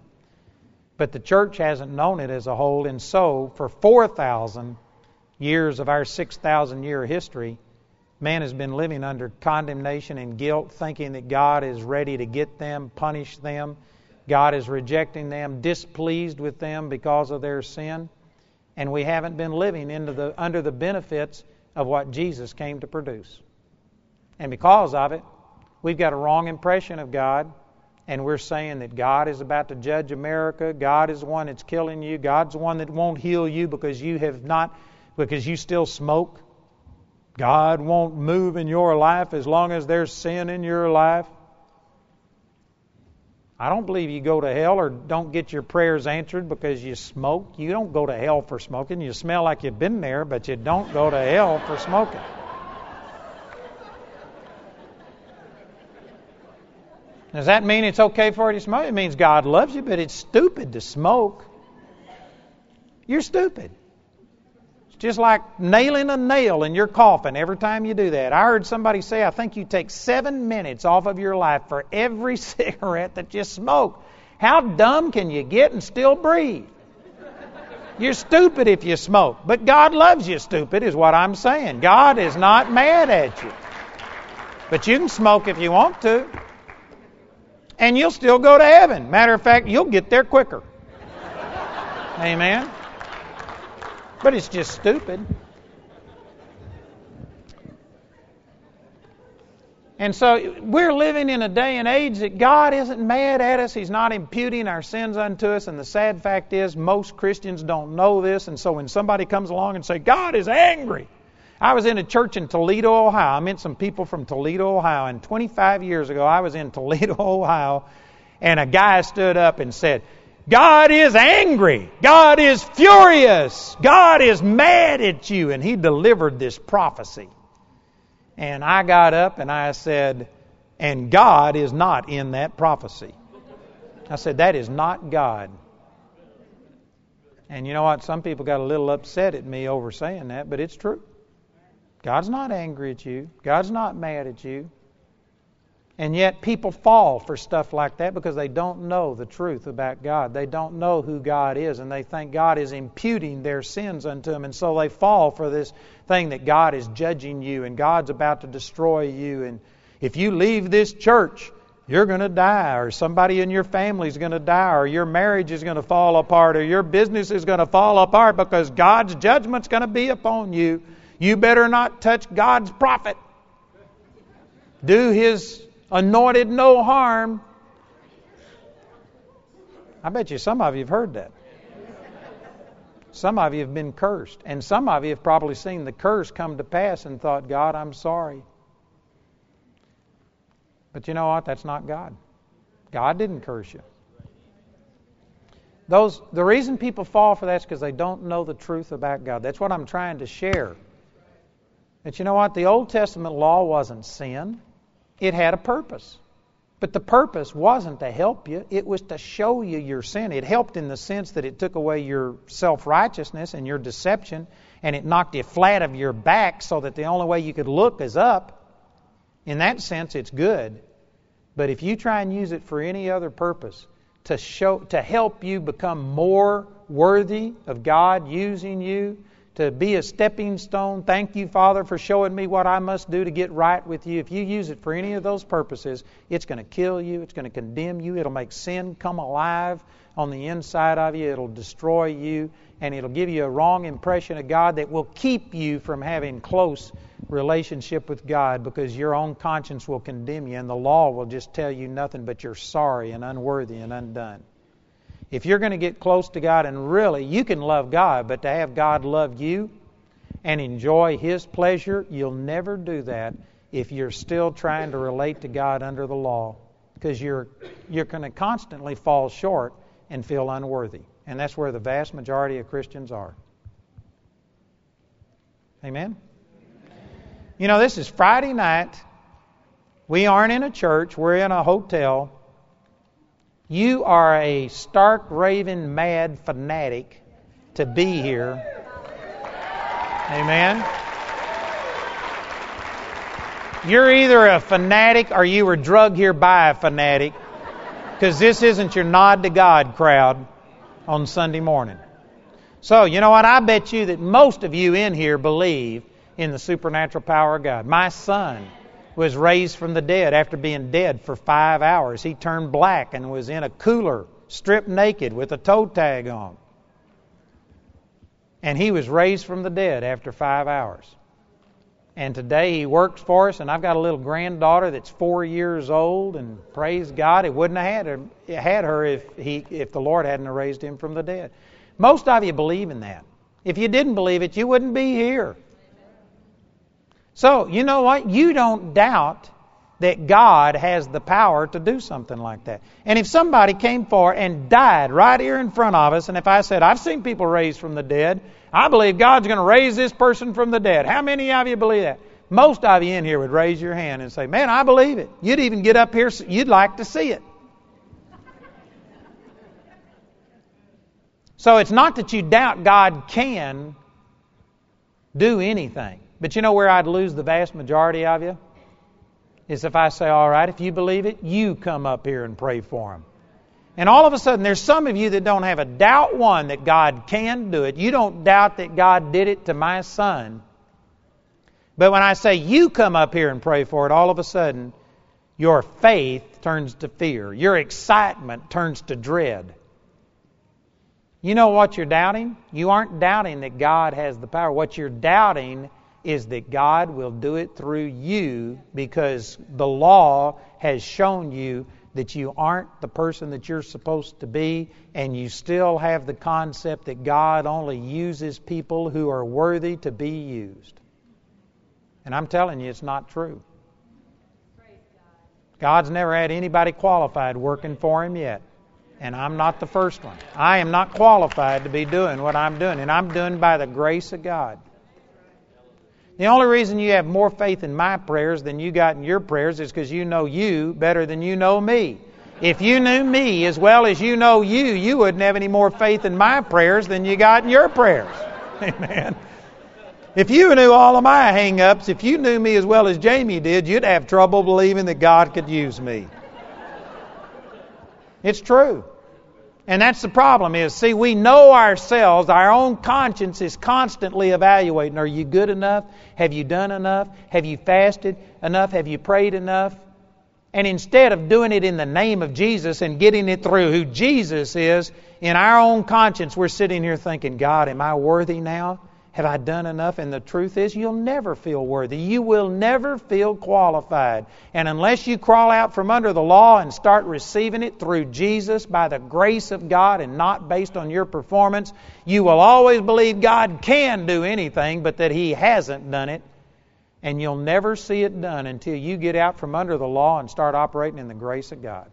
But the church hasn't known it as a whole, and so for 4,000 years of our 6,000 year history, man has been living under condemnation and guilt, thinking that God is ready to get them, punish them. God is rejecting them, displeased with them because of their sin. And we haven't been living under the benefits of what Jesus came to produce. And because of it, we've got a wrong impression of God. And we're saying that God is about to judge America. God is the one that's killing you. God's the one that won't heal you because you still smoke. God won't move in your life as long as there's sin in your life. I don't believe you go to hell or don't get your prayers answered because you smoke. You don't go to hell for smoking. You smell like you've been there, but you don't go to hell for smoking. Does that mean it's okay for you to smoke? It means God loves you, but it's stupid to smoke. You're stupid. Just like nailing a nail in your coffin every time you do that. I heard somebody say, I think you take 7 minutes off of your life for every cigarette that you smoke. How dumb can you get and still breathe? You're stupid if you smoke. But God loves you, stupid, is what I'm saying. God is not mad at you. But you can smoke if you want to. And you'll still go to heaven. Matter of fact, you'll get there quicker. Amen. But it's just stupid. And so we're living in a day and age that God isn't mad at us. He's not imputing our sins unto us. And the sad fact is most Christians don't know this. And so when somebody comes along and say, God is angry. I was in a church in Toledo, Ohio. I met some people from Toledo, Ohio. And 25 years ago, I was in Toledo, Ohio. And a guy stood up and said, God is angry. God is furious. God is mad at you. And he delivered this prophecy. And I got up and I said, and God is not in that prophecy. I said, that is not God. And you know what? Some people got a little upset at me over saying that, but it's true. God's not angry at you. God's not mad at you. And yet people fall for stuff like that because they don't know the truth about God. They don't know who God is, and they think God is imputing their sins unto them. And so they fall for this thing that God is judging you and God's about to destroy you. And if you leave this church, you're going to die, or somebody in your family is going to die, or your marriage is going to fall apart, or your business is going to fall apart because God's judgment's going to be upon you. You better not touch God's prophet. Do His anointed no harm. I bet you some of you have heard that. Some of you have been cursed. And some of you have probably seen the curse come to pass and thought, God, I'm sorry. But you know what? That's not God. God didn't curse you. The reason people fall for that is because they don't know the truth about God. That's what I'm trying to share. But you know what? The Old Testament law wasn't sin. It had a purpose. But the purpose wasn't to help you. It was to show you your sin. It helped in the sense that it took away your self-righteousness and your deception, and it knocked you flat of your back so that the only way you could look is up. In that sense, it's good. But if you try and use it for any other purpose, to help you become more worthy of God using you, to be a stepping stone. Thank you, Father, for showing me what I must do to get right with you. If you use it for any of those purposes, it's going to kill you. It's going to condemn you. It'll make sin come alive on the inside of you. It'll destroy you, and it'll give you a wrong impression of God that will keep you from having close relationship with God, because your own conscience will condemn you, and the law will just tell you nothing but you're sorry and unworthy and undone. If you're going to get close to God, and really, you can love God, but to have God love you and enjoy His pleasure, you'll never do that if you're still trying to relate to God under the law, because you're going to constantly fall short and feel unworthy. And that's where the vast majority of Christians are. Amen? You know, this is Friday night. We aren't in a church. We're in a hotel. You are a stark, raving, mad fanatic to be here. Amen. You're either a fanatic or you were drugged here by a fanatic, because this isn't your nod to God crowd on Sunday morning. So, you know what? I bet you that most of you in here believe in the supernatural power of God. My son was raised from the dead after being dead for 5 hours. He turned black and was in a cooler, stripped naked with a toe tag on. And he was raised from the dead after 5 hours. And today he works for us, and I've got a little granddaughter that's 4 years old, and praise God, it wouldn't have had her if the Lord hadn't raised him from the dead. Most of you believe in that. If you didn't believe it, you wouldn't be here. So, you know what? You don't doubt that God has the power to do something like that. And if somebody came forward and died right here in front of us, and if I said, I've seen people raised from the dead, I believe God's going to raise this person from the dead. How many of you believe that? Most of you in here would raise your hand and say, man, I believe it. You'd even get up here, you'd like to see it. So it's not that you doubt God can do anything. But you know where I'd lose the vast majority of you? Is if I say, all right, if you believe it, you come up here and pray for them. And all of a sudden, there's some of you that don't have a doubt, one, that God can do it. You don't doubt that God did it to my son. But when I say you come up here and pray for it, all of a sudden, your faith turns to fear. Your excitement turns to dread. You know what you're doubting? You aren't doubting that God has the power. What you're doubting is that God will do it through you, because the law has shown you that you aren't the person that you're supposed to be, and you still have the concept that God only uses people who are worthy to be used. And I'm telling you, it's not true. God's never had anybody qualified working for Him yet. And I'm not the first one. I am not qualified to be doing what I'm doing, and I'm doing by the grace of God. The only reason you have more faith in my prayers than you got in your prayers is because you know you better than you know me. If you knew me as well as you know you, you wouldn't have any more faith in my prayers than you got in your prayers. Amen. If you knew all of my hang-ups, if you knew me as well as Jamie did, you'd have trouble believing that God could use me. It's true. And that's the problem is, see, we know ourselves. Our own conscience is constantly evaluating. Are you good enough? Have you done enough? Have you fasted enough? Have you prayed enough? And instead of doing it in the name of Jesus and getting it through who Jesus is, in our own conscience, we're sitting here thinking, God, am I worthy now? Have I done enough? And the truth is, you'll never feel worthy. You will never feel qualified. And unless you crawl out from under the law and start receiving it through Jesus by the grace of God and not based on your performance, you will always believe God can do anything, but that He hasn't done it. And you'll never see it done until you get out from under the law and start operating in the grace of God.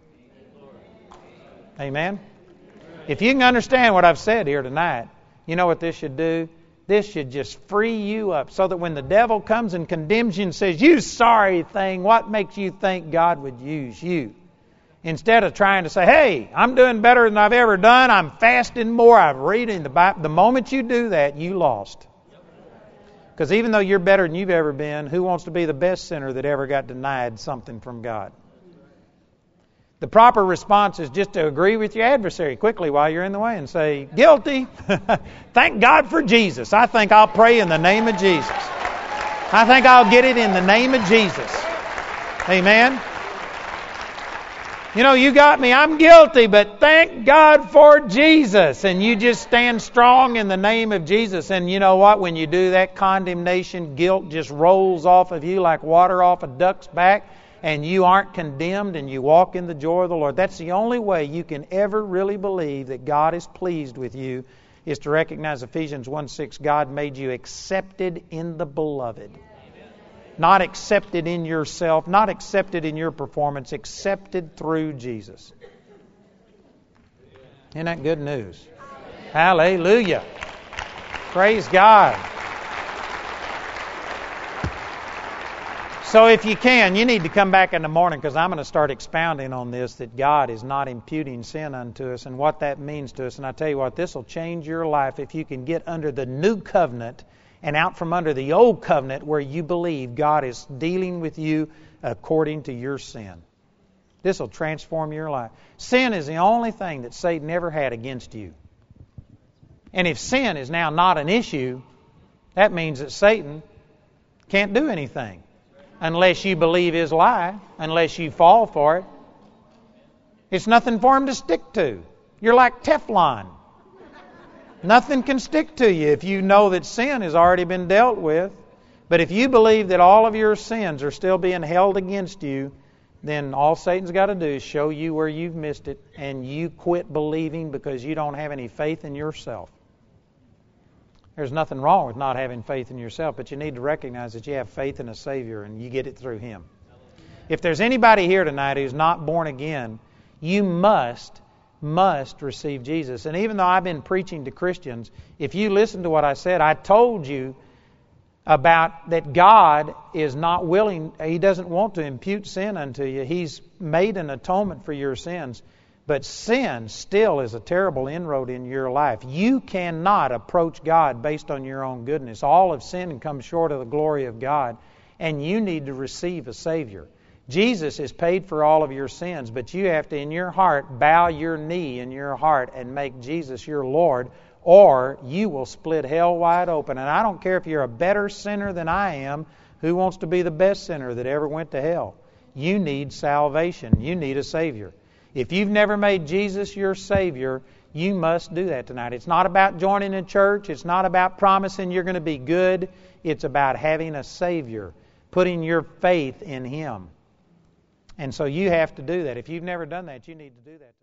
Amen? If you can understand what I've said here tonight, you know what this should do? This should just free you up so that when the devil comes and condemns you and says, you sorry thing, what makes you think God would use you? Instead of trying to say, hey, I'm doing better than I've ever done, I'm fasting more, I'm reading the Bible. The moment you do that, you lost. Because even though you're better than you've ever been, who wants to be the best sinner that ever got denied something from God? The proper response is just to agree with your adversary quickly while you're in the way and say, guilty. Thank God for Jesus. I think I'll pray in the name of Jesus. I think I'll get it in the name of Jesus. Amen. You know, you got me. I'm guilty, but thank God for Jesus. And you just stand strong in the name of Jesus. And you know what? When you do that, condemnation, guilt just rolls off of you like water off a duck's back. And you aren't condemned and you walk in the joy of the Lord. That's the only way you can ever really believe that God is pleased with you, is to recognize Ephesians 1:6, God made you accepted in the beloved. Not accepted in yourself, not accepted in your performance, accepted through Jesus. Isn't that good news? Hallelujah. Praise God. So if you can, you need to come back in the morning because I'm going to start expounding on this, that God is not imputing sin unto us and what that means to us. And I tell you what, this will change your life if you can get under the new covenant and out from under the old covenant where you believe God is dealing with you according to your sin. This will transform your life. Sin is the only thing that Satan ever had against you. And if sin is now not an issue, that means that Satan can't do anything. Unless you believe his lie, unless you fall for it. It's nothing for him to stick to. You're like Teflon. Nothing can stick to you if you know that sin has already been dealt with. But if you believe that all of your sins are still being held against you, then all Satan's got to do is show you where you've missed it, and you quit believing because you don't have any faith in yourself. There's nothing wrong with not having faith in yourself, but you need to recognize that you have faith in a Savior and you get it through Him. If there's anybody here tonight who's not born again, you must receive Jesus. And even though I've been preaching to Christians, if you listen to what I said, I told you about that God is not willing, He doesn't want to impute sin unto you. He's made an atonement for your sins. But sin still is a terrible inroad in your life. You cannot approach God based on your own goodness. All have sinned and come short of the glory of God. And you need to receive a Savior. Jesus has paid for all of your sins, but you have to, in your heart, bow your knee in your heart and make Jesus your Lord, or you will split hell wide open. And I don't care if you're a better sinner than I am. Who wants to be the best sinner that ever went to hell? You need salvation. You need a Savior. If you've never made Jesus your Savior, you must do that tonight. It's not about joining a church. It's not about promising you're going to be good. It's about having a Savior, putting your faith in Him. And so you have to do that. If you've never done that, you need to do that.